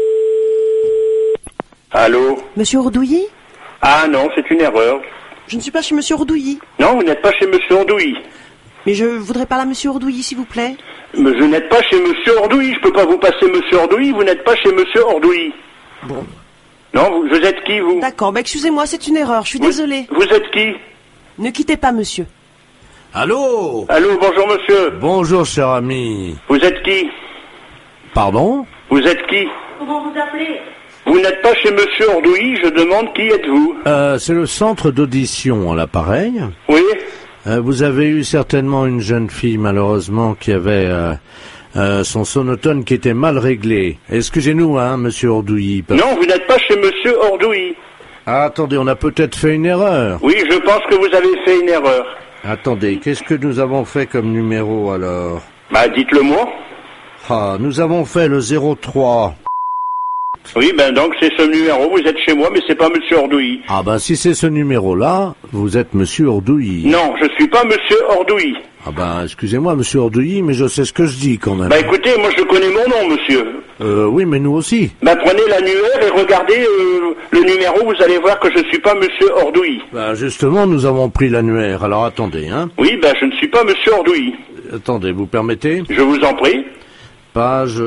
Allô? Monsieur Ordouilly? Ah non, c'est une erreur. Je ne suis pas chez Monsieur Ordouilly. Non, vous n'êtes pas chez Monsieur Ordouilly. Mais je voudrais parler à Monsieur Ordouilly, s'il vous plaît. Mais vous n'êtes pas chez Monsieur Ordouilly. Je peux pas vous passer Monsieur Ordouilly. Vous n'êtes pas chez Monsieur Ordouilly. Bon. Non, vous êtes qui, vous? D'accord, excusez-moi, c'est une erreur, je suis désolé. Vous êtes qui? Ne quittez pas, monsieur. Allô? Allô, bonjour, monsieur. Bonjour, cher ami. Vous êtes qui? Pardon? Vous êtes qui? Comment vous appelez? Vous n'êtes pas chez Monsieur Ordouilly, je demande qui êtes-vous? C'est le centre d'audition à l'appareil. Oui. Vous avez eu certainement une jeune fille, malheureusement, qui avait... son sonotone qui était mal réglé. Excusez-nous, monsieur Ordouilly. Non, vous n'êtes pas chez monsieur Ordouilly. Ah, attendez, on a peut-être fait une erreur. Oui, je pense que vous avez fait une erreur. Attendez, qu'est-ce que nous avons fait comme numéro, alors? Bah, dites-le moi. Ah, nous avons fait le 03. Oui, donc c'est ce numéro, vous êtes chez moi, mais c'est pas monsieur Ordouilly. Ah si c'est ce numéro-là, vous êtes monsieur Ordouilly. Non, je suis pas monsieur Ordouilly. Ah excusez-moi, monsieur Ordouilly, mais je sais ce que je dis quand même. Bah écoutez, moi je connais mon nom, monsieur. Oui, mais nous aussi. Prenez l'annuaire et regardez le numéro, vous allez voir que je suis pas monsieur Ordouilly. Justement, nous avons pris l'annuaire, alors attendez, Oui, je ne suis pas monsieur Ordouilly. Attendez, vous permettez? Je vous en prie. Page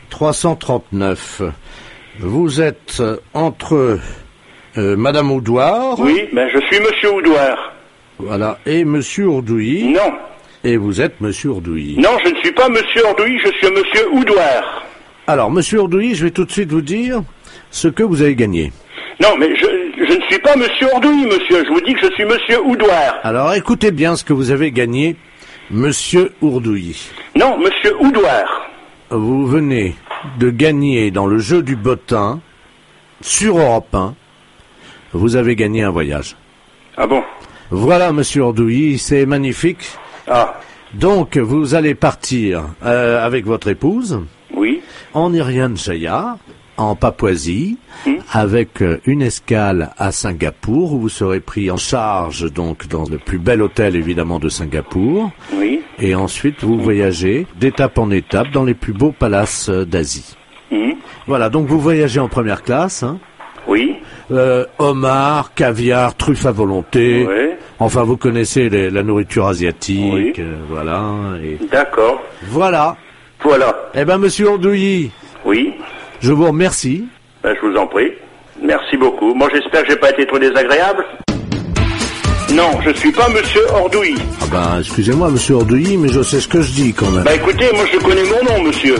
339. Vous êtes entre Madame Oudouard. Oui, je suis monsieur Oudouard. Voilà, et monsieur Ordouilly. Non. Et vous êtes monsieur Ordouilly. Non, je ne suis pas monsieur Ordouilly, je suis monsieur Oudouard. Alors, monsieur Ordouilly, je vais tout de suite vous dire ce que vous avez gagné. Non, mais je ne suis pas monsieur Ordouilly, monsieur. Je vous dis que je suis monsieur Oudouard. Alors, écoutez bien ce que vous avez gagné, monsieur Ordouilly. Non, monsieur Oudouard. Vous venez de gagner dans le jeu du bottin sur Europe 1. Vous avez gagné un voyage. Ah bon? Voilà, monsieur Ordouilly, c'est magnifique. Ah. Donc, vous allez partir avec votre épouse. Oui. En Irian Jaya, en Papouasie, avec une escale à Singapour, où vous serez pris en charge, donc, dans le plus bel hôtel, évidemment, de Singapour. Oui. Et ensuite, vous voyagez d'étape en étape dans les plus beaux palaces d'Asie. Voilà, donc vous voyagez en première classe. Oui. Homard, caviar, truffes à volonté. Oui. Enfin, vous connaissez la nourriture asiatique. Oui. Voilà. D'accord. Voilà. Voilà. Eh ben, monsieur Ordouilly. Oui. Je vous remercie. Je vous en prie. Merci beaucoup. Moi, j'espère que j'ai pas été trop désagréable. Non, je suis pas Monsieur Ordouilly. Ah ben, excusez-moi, Monsieur Ordouilly, mais je sais ce que je dis quand même. Bah écoutez, moi je connais mon nom, monsieur.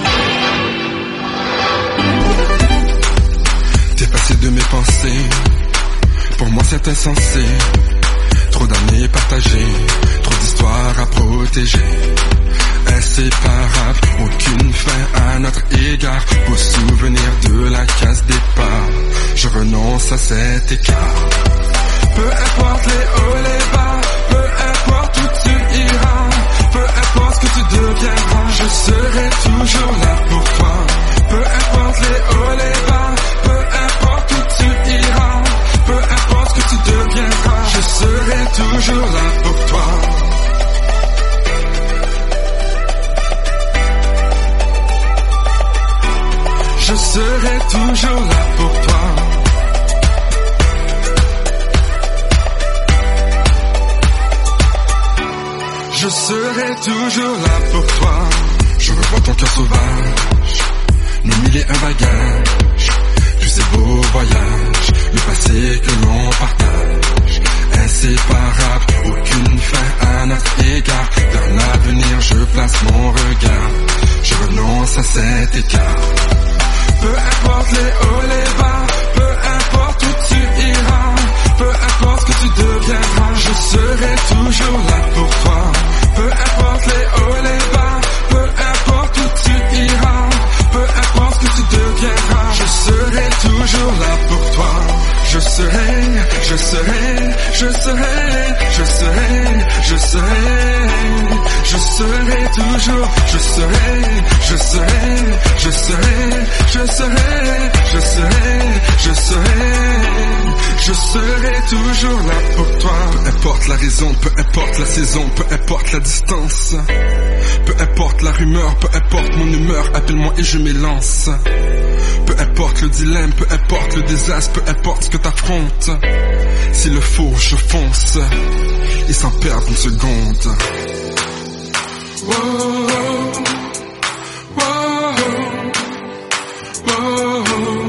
T'es passé de mes pensées, pour moi c'est insensé. Trop d'années partagées, trop d'histoires à protéger. Inséparable, aucune fin à notre égard. Au souvenir de la case départ, je renonce à cet écart. Peu importe les hauts, les bas, peu importe où tu iras, peu importe ce que tu deviendras, je serai toujours là pour toi. Peu importe les hauts, les bas, peu importe où tu iras, peu importe ce que tu deviendras, je serai toujours là pour toi. Je serai toujours là pour toi. Je serai toujours là pour toi. Je revois ton cœur sauvage, nos mille et un bagages, tous ces beaux voyages, le passé que l'on partage. Inséparable, aucune fin à notre égard. Dans l'avenir je place mon regard, je renonce à cet écart. Peu importe les hauts, les bas, peu importe où tu iras, peu importe ce que tu deviendras, je serai toujours là pour toi. Peu importe les hauts, les bas, peu importe où tu iras, peu importe ce que tu deviendras, je serai toujours là pour toi. Je serai, je serai, je serai, je serai, je serai, je serai toujours, je serai, je serai, je serai, je serai, je serai, je serai, je serai toujours là pour toi. Peu importe la raison, peu importe la saison, peu importe la distance, peu importe la rumeur, peu importe mon humeur, appelle-moi et je m'élance. Peu importe le dilemme, peu importe le désastre, peu importe ce que t'affrontes, s'il le faut, je fonce, et sans perdre une seconde. Wow, wow, wow,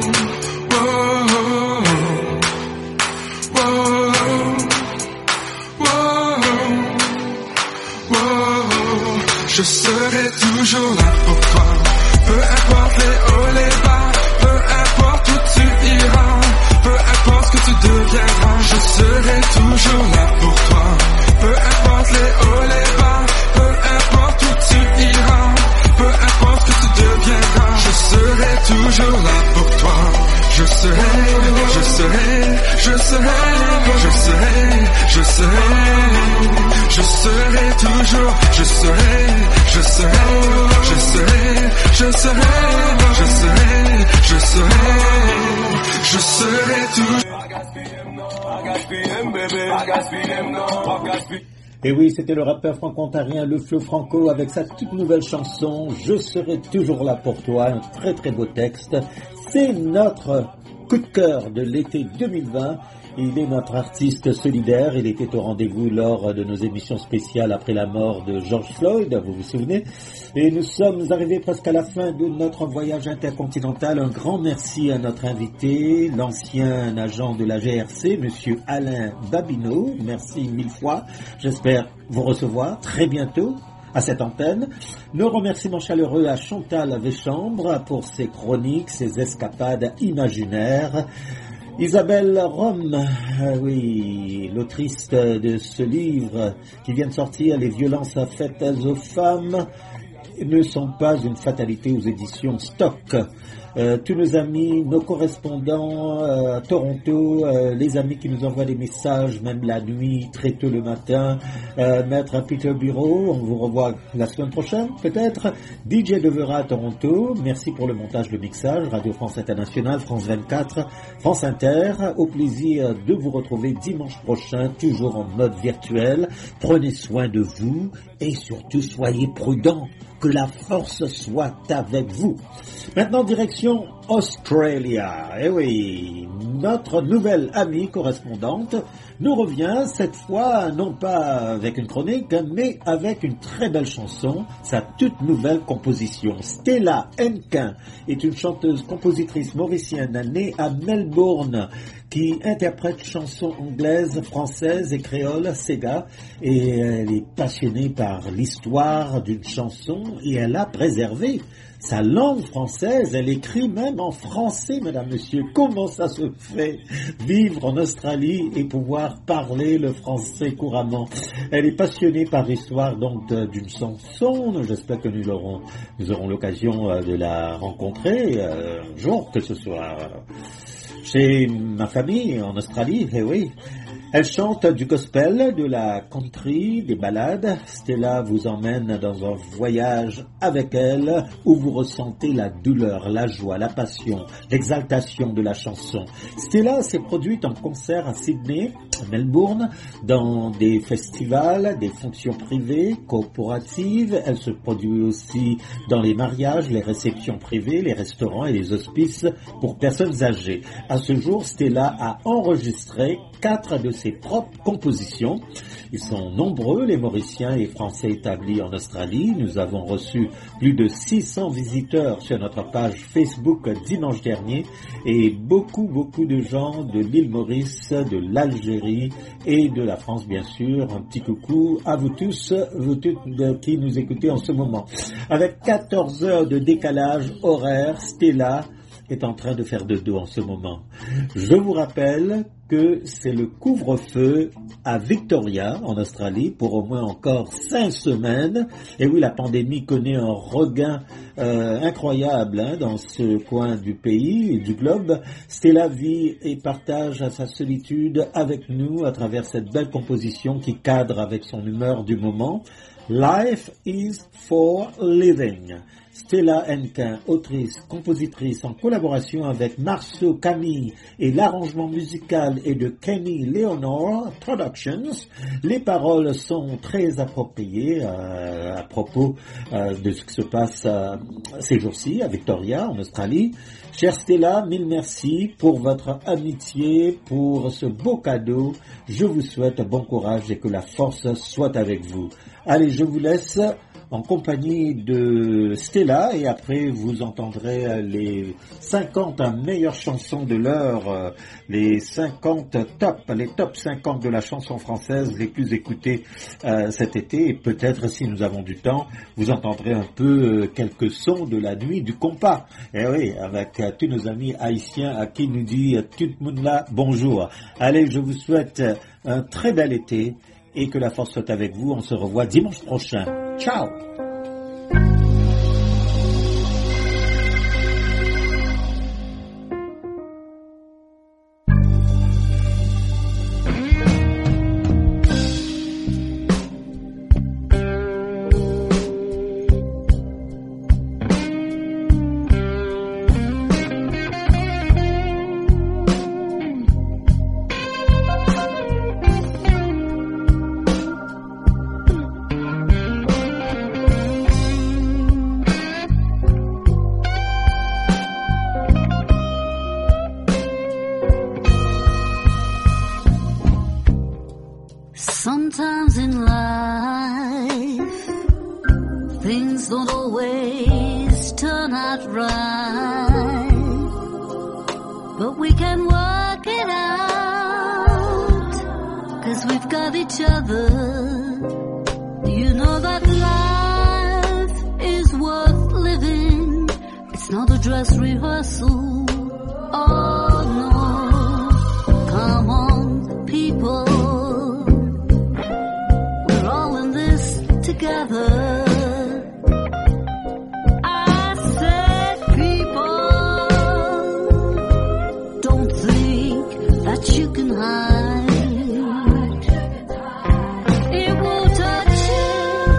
wow. Je serai toujours là pour toi. Peu importe les hauts, les bas, peu importe où tu iras, peu importe ce que tu deviendras, je serai toujours là pour toi. Peu importe les hauts, les bas, peu importe où tu iras, peu importe ce que tu deviendras, je serai toujours là pour toi. Je serai, je serai, je serai, je serai, je serai, je serai toujours, je serai, je serai, je serai, je serai, je serai, je serai, je serai toujours. Et oui, c'était le rappeur franco-ontarien Le Flo Franco avec sa toute nouvelle chanson « Je serai toujours là pour toi », un très très beau texte. C'est notre coup de cœur de l'été 2020. Il est notre artiste solidaire. Il était au rendez-vous lors de nos émissions spéciales après la mort de George Floyd, vous vous souvenez. Et nous sommes arrivés presque à la fin de notre voyage intercontinental. Un grand merci à notre invité, l'ancien agent de la GRC, monsieur Alain Babineau. Merci mille fois. J'espère vous recevoir très bientôt à cette antenne. Nos remerciements chaleureux à Chantal Véchambre pour ses chroniques, ses escapades imaginaires. Isabelle Rome, oui, l'autrice de ce livre qui vient de sortir, Les violences faites aux femmes ne sont pas une fatalité, aux éditions Stock. Tous nos amis, nos correspondants à Toronto, les amis qui nous envoient des messages, même la nuit, très tôt le matin, Maître Peter Bureau, on vous revoit la semaine prochaine, peut-être. DJ Devera à Toronto, merci pour le montage, le mixage, Radio France Internationale, France 24, France Inter, au plaisir de vous retrouver dimanche prochain, toujours en mode virtuel. Prenez soin de vous et surtout soyez prudents. Que la force soit avec vous. Maintenant, direction Australia. Eh oui, notre nouvelle amie correspondante nous revient cette fois, non pas avec une chronique, mais avec une très belle chanson, sa toute nouvelle composition. Stella Henkin est une chanteuse-compositrice mauricienne née à Melbourne, qui interprète chansons anglaises, françaises et créoles, Sega, et elle est passionnée par l'histoire d'une chanson et elle a préservé sa langue française, elle écrit même en français, mesdames, messieurs. Comment ça se fait, vivre en Australie et pouvoir parler le français couramment? Elle est passionnée par l'histoire donc d'une chanson. J'espère que nous aurons l'occasion de la rencontrer un jour, que ce soit chez ma famille en Australie, eh oui. Elle chante du gospel, de la country, des ballades. Stella vous emmène dans un voyage avec elle où vous ressentez la douleur, la joie, la passion, l'exaltation de la chanson. Stella s'est produite en concert à Sydney, à Melbourne, dans des festivals, des fonctions privées, corporatives. Elle se produit aussi dans les mariages, les réceptions privées, les restaurants et les hospices pour personnes âgées. À ce jour, Stella a enregistré 4 de ses propres compositions. Ils sont nombreux, les Mauriciens et Français établis en Australie. Nous avons reçu plus de 600 visiteurs sur notre page Facebook dimanche dernier et beaucoup de gens de l'île Maurice, de l'Algérie et de la France, bien sûr. Un petit coucou à vous tous, vous toutes qui nous écoutez en ce moment. Avec 14 heures de décalage horaire, Stella est en train de faire de dos en ce moment. Je vous rappelle que c'est le couvre-feu à Victoria, en Australie, pour au moins encore 5 semaines. Et oui, la pandémie connaît un regain incroyable dans ce coin du pays et du globe. Stella vit et partage sa solitude avec nous à travers cette belle composition qui cadre avec son humeur du moment. Life is for living. Stella Hennequin, autrice, compositrice, en collaboration avec Marceau Camille et l'arrangement musical est de Kenny Leonore Productions. Les paroles sont très appropriées à propos de ce qui se passe ces jours-ci à Victoria, en Australie. Chère Stella, mille merci pour votre amitié, pour ce beau cadeau. Je vous souhaite bon courage et que la force soit avec vous. Allez, je vous laisse en compagnie de Stella et après vous entendrez les 50 meilleures chansons de l'heure, les top 50 de la chanson française les plus écoutées cet été, et peut-être si nous avons du temps, vous entendrez un peu quelques sons de la nuit du compas. Et oui, avec tous nos amis haïtiens à qui nous dit tout le monde là bonjour. Allez, je vous souhaite un très bel été et que la force soit avec vous. On se revoit dimanche prochain. Ciao! Sometimes in life, things don't always turn out right, but we can work it out, 'cause we've got each other. You know that life is worth living, it's not a dress rehearsal, oh no, come on people, together. I said, people, don't think that you can hide. It will touch you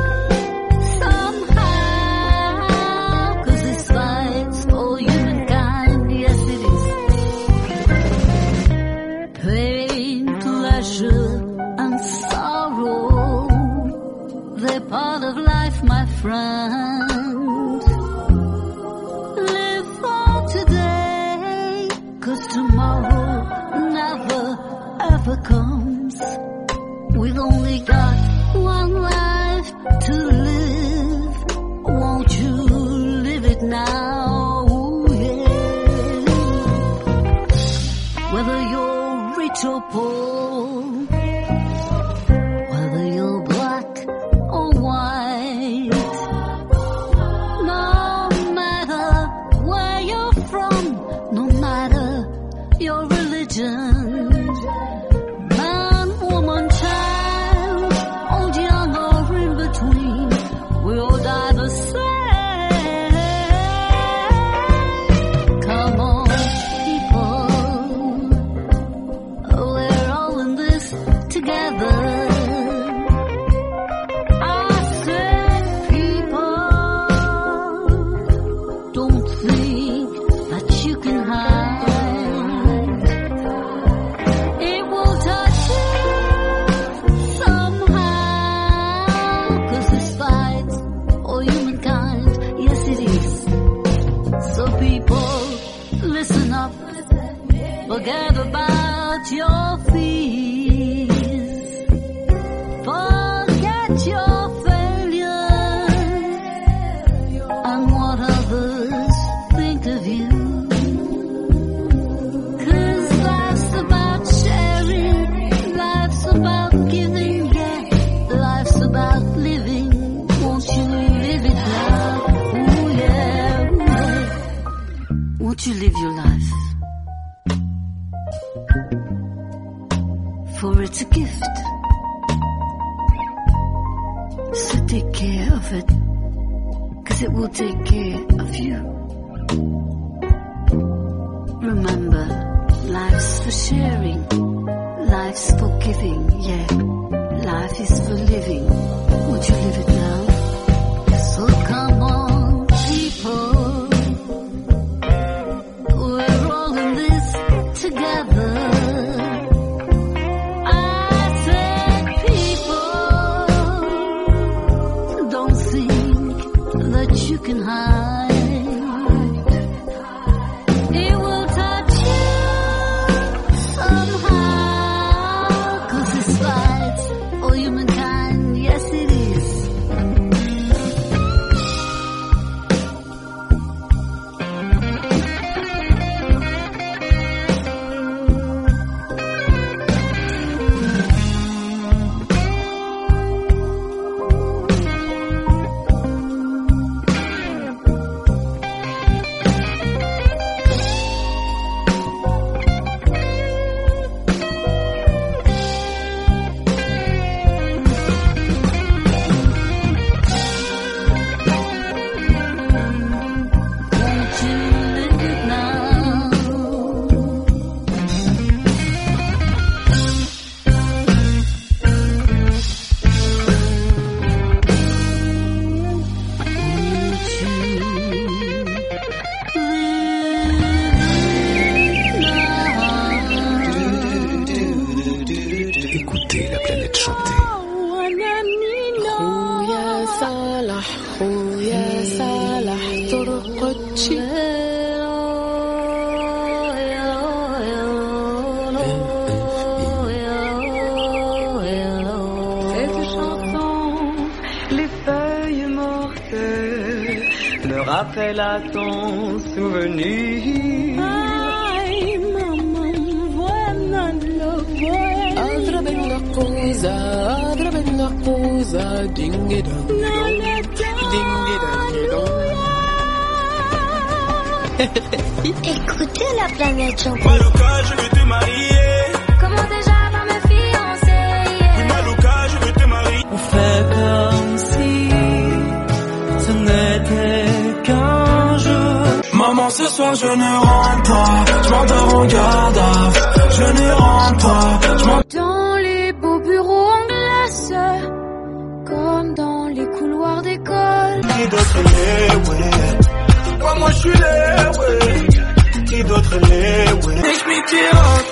somehow, 'cause this fight's for humankind. Yes, it is. Pain, pleasure, and sorrow, they're part of life, my friend. Live for today, 'cause tomorrow never ever comes. We've only got one life to live. Won't you live it now? Yeah. Whether you're rich or poor, whether you're black or white, no matter where you're from, no matter your religion, man, woman, child, old, young, or in between, we all die the same. Come on, people, we're all in this together. I said, people, don't think that you can hide. It will touch you somehow, 'cause this fight for humankind, yes it is. So people, listen up, forget about your fears, forget your failures and what others think of you. 'Cause life's about sharing, life's about giving, yeah, life's about living. Won't you live it now? Ooh yeah, ooh yeah. Won't you live your life? For it's a gift, so take care of it, 'cause it will take care of you. Remember, life's for sharing, life's for giving, yeah, life is for living. Would you live it now? So come on, people, we're all in this together. I said, people, don't think that you can hide. It will touch you somehow, 'cause this fight's for humankind, yes it is. Écoutez la planète chanter. خويا صالح خويا صالح طرقتشي Cette chanson, les feuilles mortes me rappellent à ton souvenir. Ay, mamma, buena lo أضرب النقوزة دينجي دونج دينجي دونج. Écoutez la planète chanter. Malouka, je veux te marier. Comment déjà va me fiancer? Oui, Malouka, je veux te marier. On fait comme si ce n'était qu'un jeu. Maman, ce soir je ne rentre pas. Je m'endors en garde à vue. Je ne rentre pas. Dans les beaux bureaux en glace, comme dans les couloirs d'école. Qui d'autre l'est, ouais. Ouais, moi je suis là, ouais. Qui d'autre l'est, ouais. Ich mit dir rock,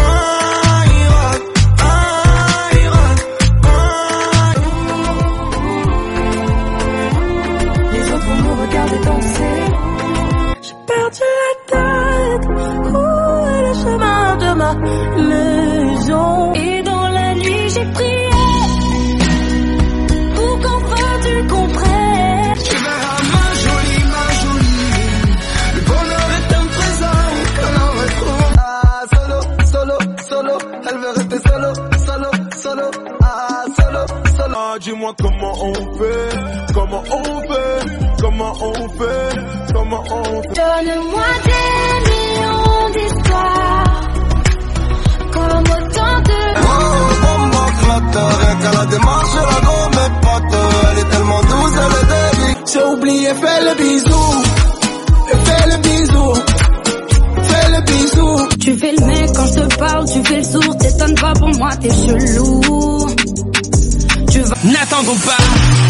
Les autres vont me regarder danser. j'ai perdu la tête. Où est le chemin de ma maison? Et dans la nuit j'ai prié pour qu'enfin tu comprennes. Tu verras ma jolie, le bonheur est un trésor que l'on retrouve. Ah, solo, dis-moi comment on fait, comment on fait, comment on fait, comment on fait. Donne-moi des millions d'histoires, comme autant de... Rien qu'à la démarche, la gomme est pote. Elle est tellement douce, elle est délice. J'ai oublié, fais le bisou, fais le bisou, fais le bisou. Tu fais le mec quand je te parle, tu fais le sourd. T'étonnes pas pour moi, t'es chelou. Tu vas... N'attendons pas.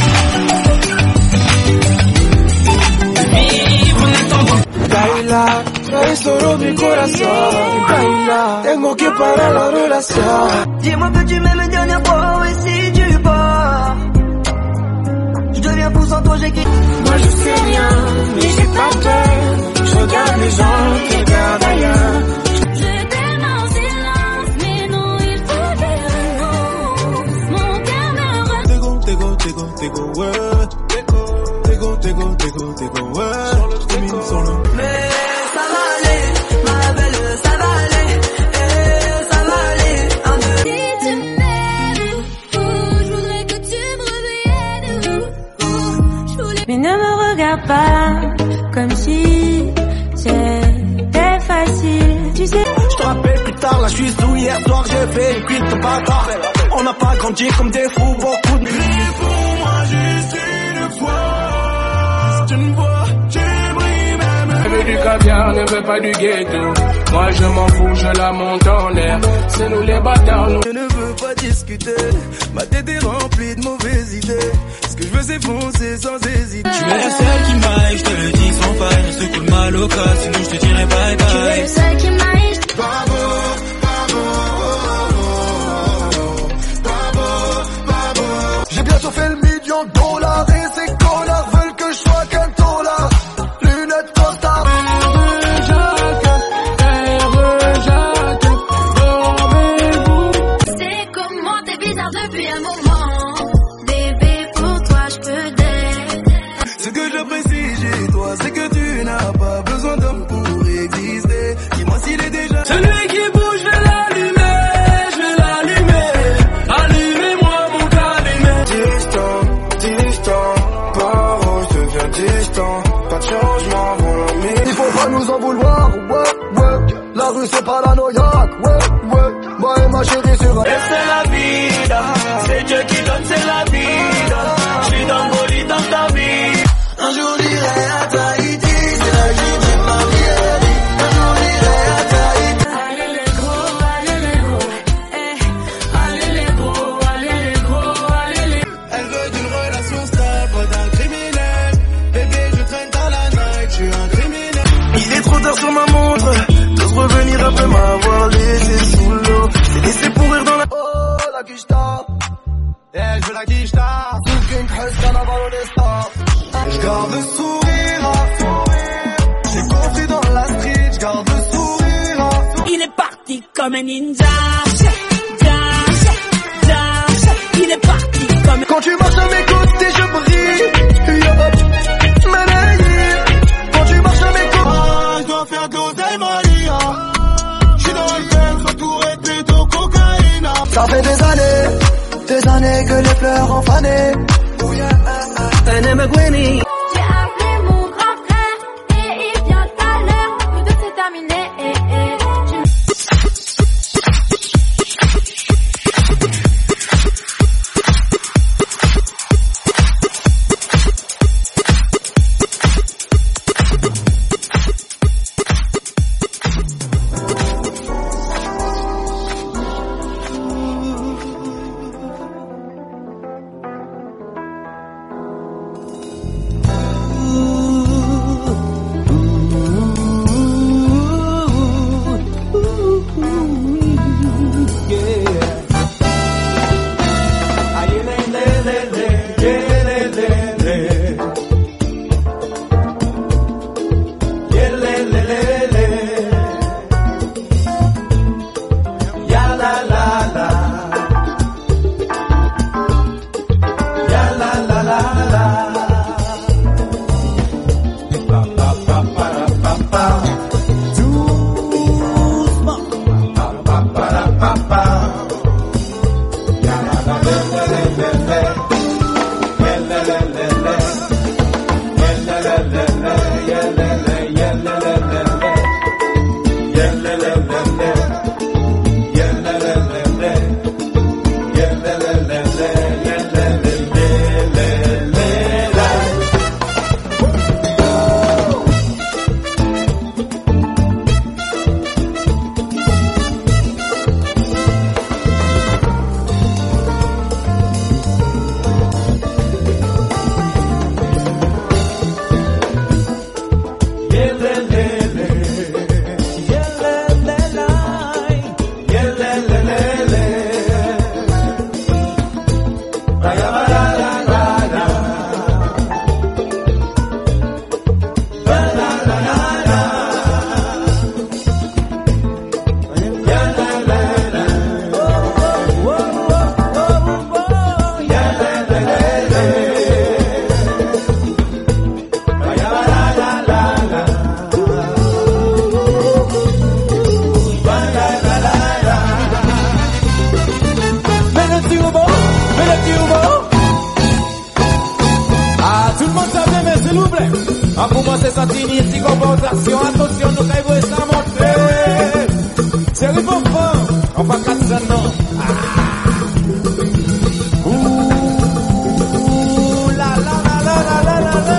Baila, trae solo mi corazón. Baila, tengo que parar la relación. Dis-moi que tu m'aimes une dernière fois, et si tu pars, je deviens fou sans toi, j'ai quitté. Moi je sais rien, mais j'ai pas peur. Je regarde les gens qui regardent ailleurs. Je t'aime en silence, mais non, il faut dire non. Mon cœur me retient. Mais ça va aller, ma belle, ça va aller, ça va aller. Si tu m'aimes, je voudrais que tu me reviennes. Mais ne me regarde pas comme si c'était facile, tu sais. je te rappelle plus tard, là je suis sous. Hier soir j'ai fait une cuite de bâtard. On n'a pas grandi comme des fous, beaucoup de... Prie pour moi juste une fois. C'est une voix, tu brilles même. Ne veut du caviar, ne veut pas du ghetto. Moi je m'en fous, je la monte en air. C'est nous les bâtards, nous. Je ne veux pas discuter, ma tête est remplie de mauvaises idées. Ce que je veux c'est foncer sans hésiter. Tu es le seul qui m'aille, je te le dis sans faille. Je secoue le mal au cas, sinon je te dirai bye bye. Tu es le seul qui m'aille. Bravo, bravo, bravo, bravo. J'ai bientôt fait le $1 million et ces connards veulent que je sois qu'un dollar. Lunettes costard. C'est comment t'es bizarre depuis un moment. Bébé, pour toi je peux d'être. Ce que j'apprécie chez toi, c'est que tu n'as pas besoin d'homme pour exister. Dis-moi s'il est déjà... Celui qui bouge, je vais l'allumer, je vais l'allumer. Allumez-moi mon calumet. Distant, distant, parole devient distant. Pas de changement, mon ami. Il faut pas nous en vouloir, ouais, ouais. La rue c'est pas la New York, ouais, ouais. Moi et ma chérie sur un... Et c'est la vida, c'est Dieu qui donne, c'est la vida. Je suis dans le bolide dans ta vie. Un jour j'irai à Tahiti, c'est là que j'ai mis ma vie. Un jour j'irai à Tahiti. Allez les gros, allez les gros, allez les gros, allez les... Elle veut d'une relation stable, pas d'un criminel. Bébé, je traîne dans la night, je suis un criminel. Il est trop tard sur ma montre, j'ose revenir après m'avoir laissé sous l'eau. T'es laissé pourrir dans la... Oh, la quicheta. Eh, je veux la quicheta. Fucking Christ, carnaval, on est star. Je garde le sourire, j'ai compris dans la street, je garde le sourire. Il est parti comme un ninja. Il est parti comme... Quand tu marches à mes côtés, je brille. Quand tu marches à mes côtés, je dois faire de l'oseille, Maria. Je suis dans le thème, entouré plutôt cocaïne. Ça fait des années que les fleurs ont fané. And I'm a Gwynny. J'ai appelé mon grand frère et il vient tout à l'heure. Nous deux c'est terminé. A commencer sa tenir, si comportation, attention, nous caillons ça montrer. C'est le bon fond, on va casser ça non. Ouh, la la la la la la la la.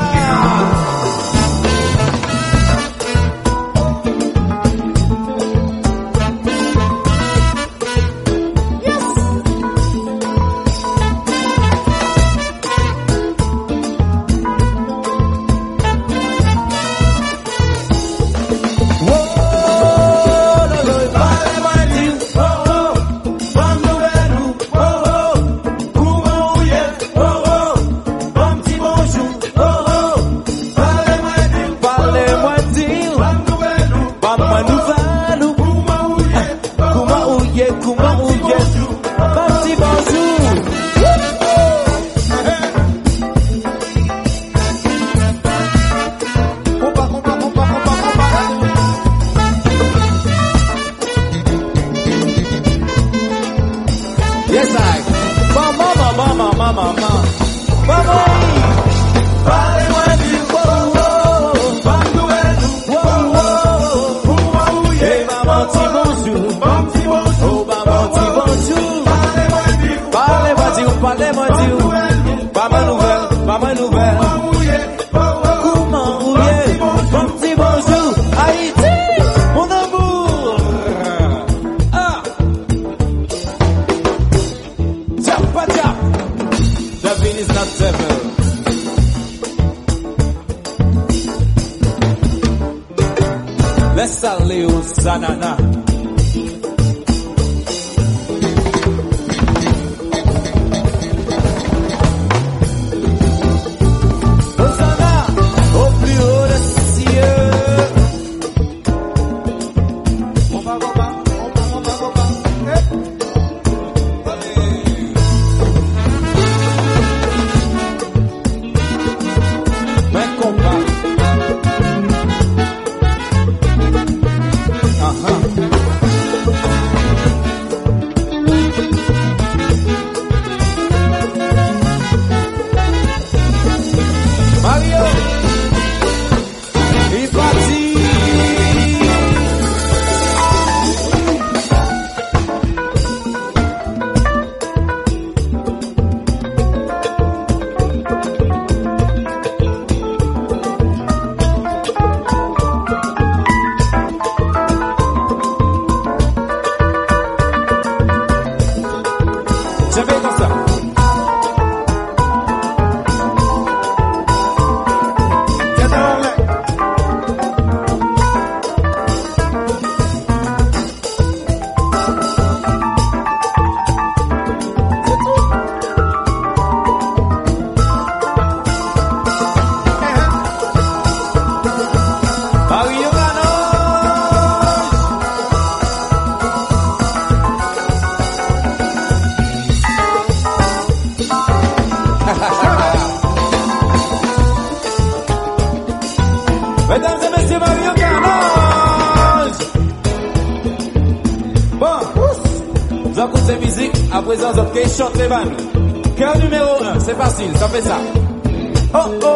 Chantez ban. Cœur numéro 1, c'est facile, ça fait ça. Oh oh.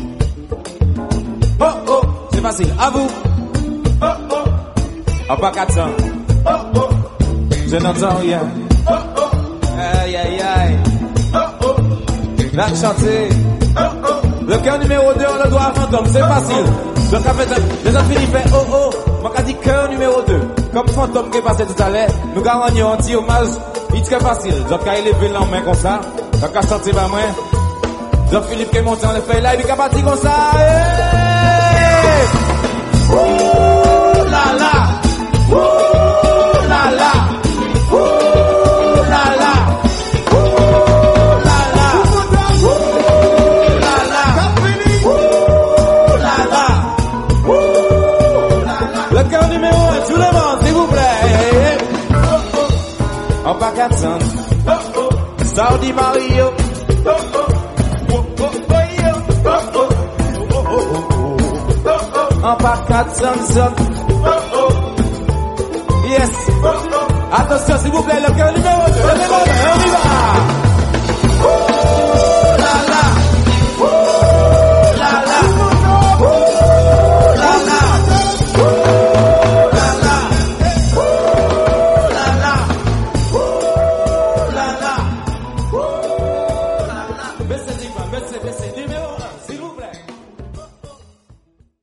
Oh oh, c'est facile. À vous. Oh oh. Ah, pas 400. Oh oh. Je n'entends rien. Oh oh. Aïe aïe aïe. Oh oh. Là, chanter. Oh oh. Le cœur numéro 2, on le doit à Fantôme, c'est facile. Donc, en fait, les autres finis fait oh oh. Moi, qu'a dit cœur numéro 2. Comme Fantôme qui est passé tout à l'heure, nous gagnons un petit hommage. Il est très facile. Donc, quand il levé la main comme ça, donc, quand chanter ma main, donc, Philippe qui est monté en effet là, il est capable comme ça. Hey! Ouh là là! Ouh là là! Ouh là là! Ouh là là! Ouh là là! Ouh là là! Ouh là là! Le cœur numéro 1, tout le monde, s'il vous plaît. En pas 400. Saudi Mario. En pas 400. Yes. Attention, s'il vous plaît, le cœur numéro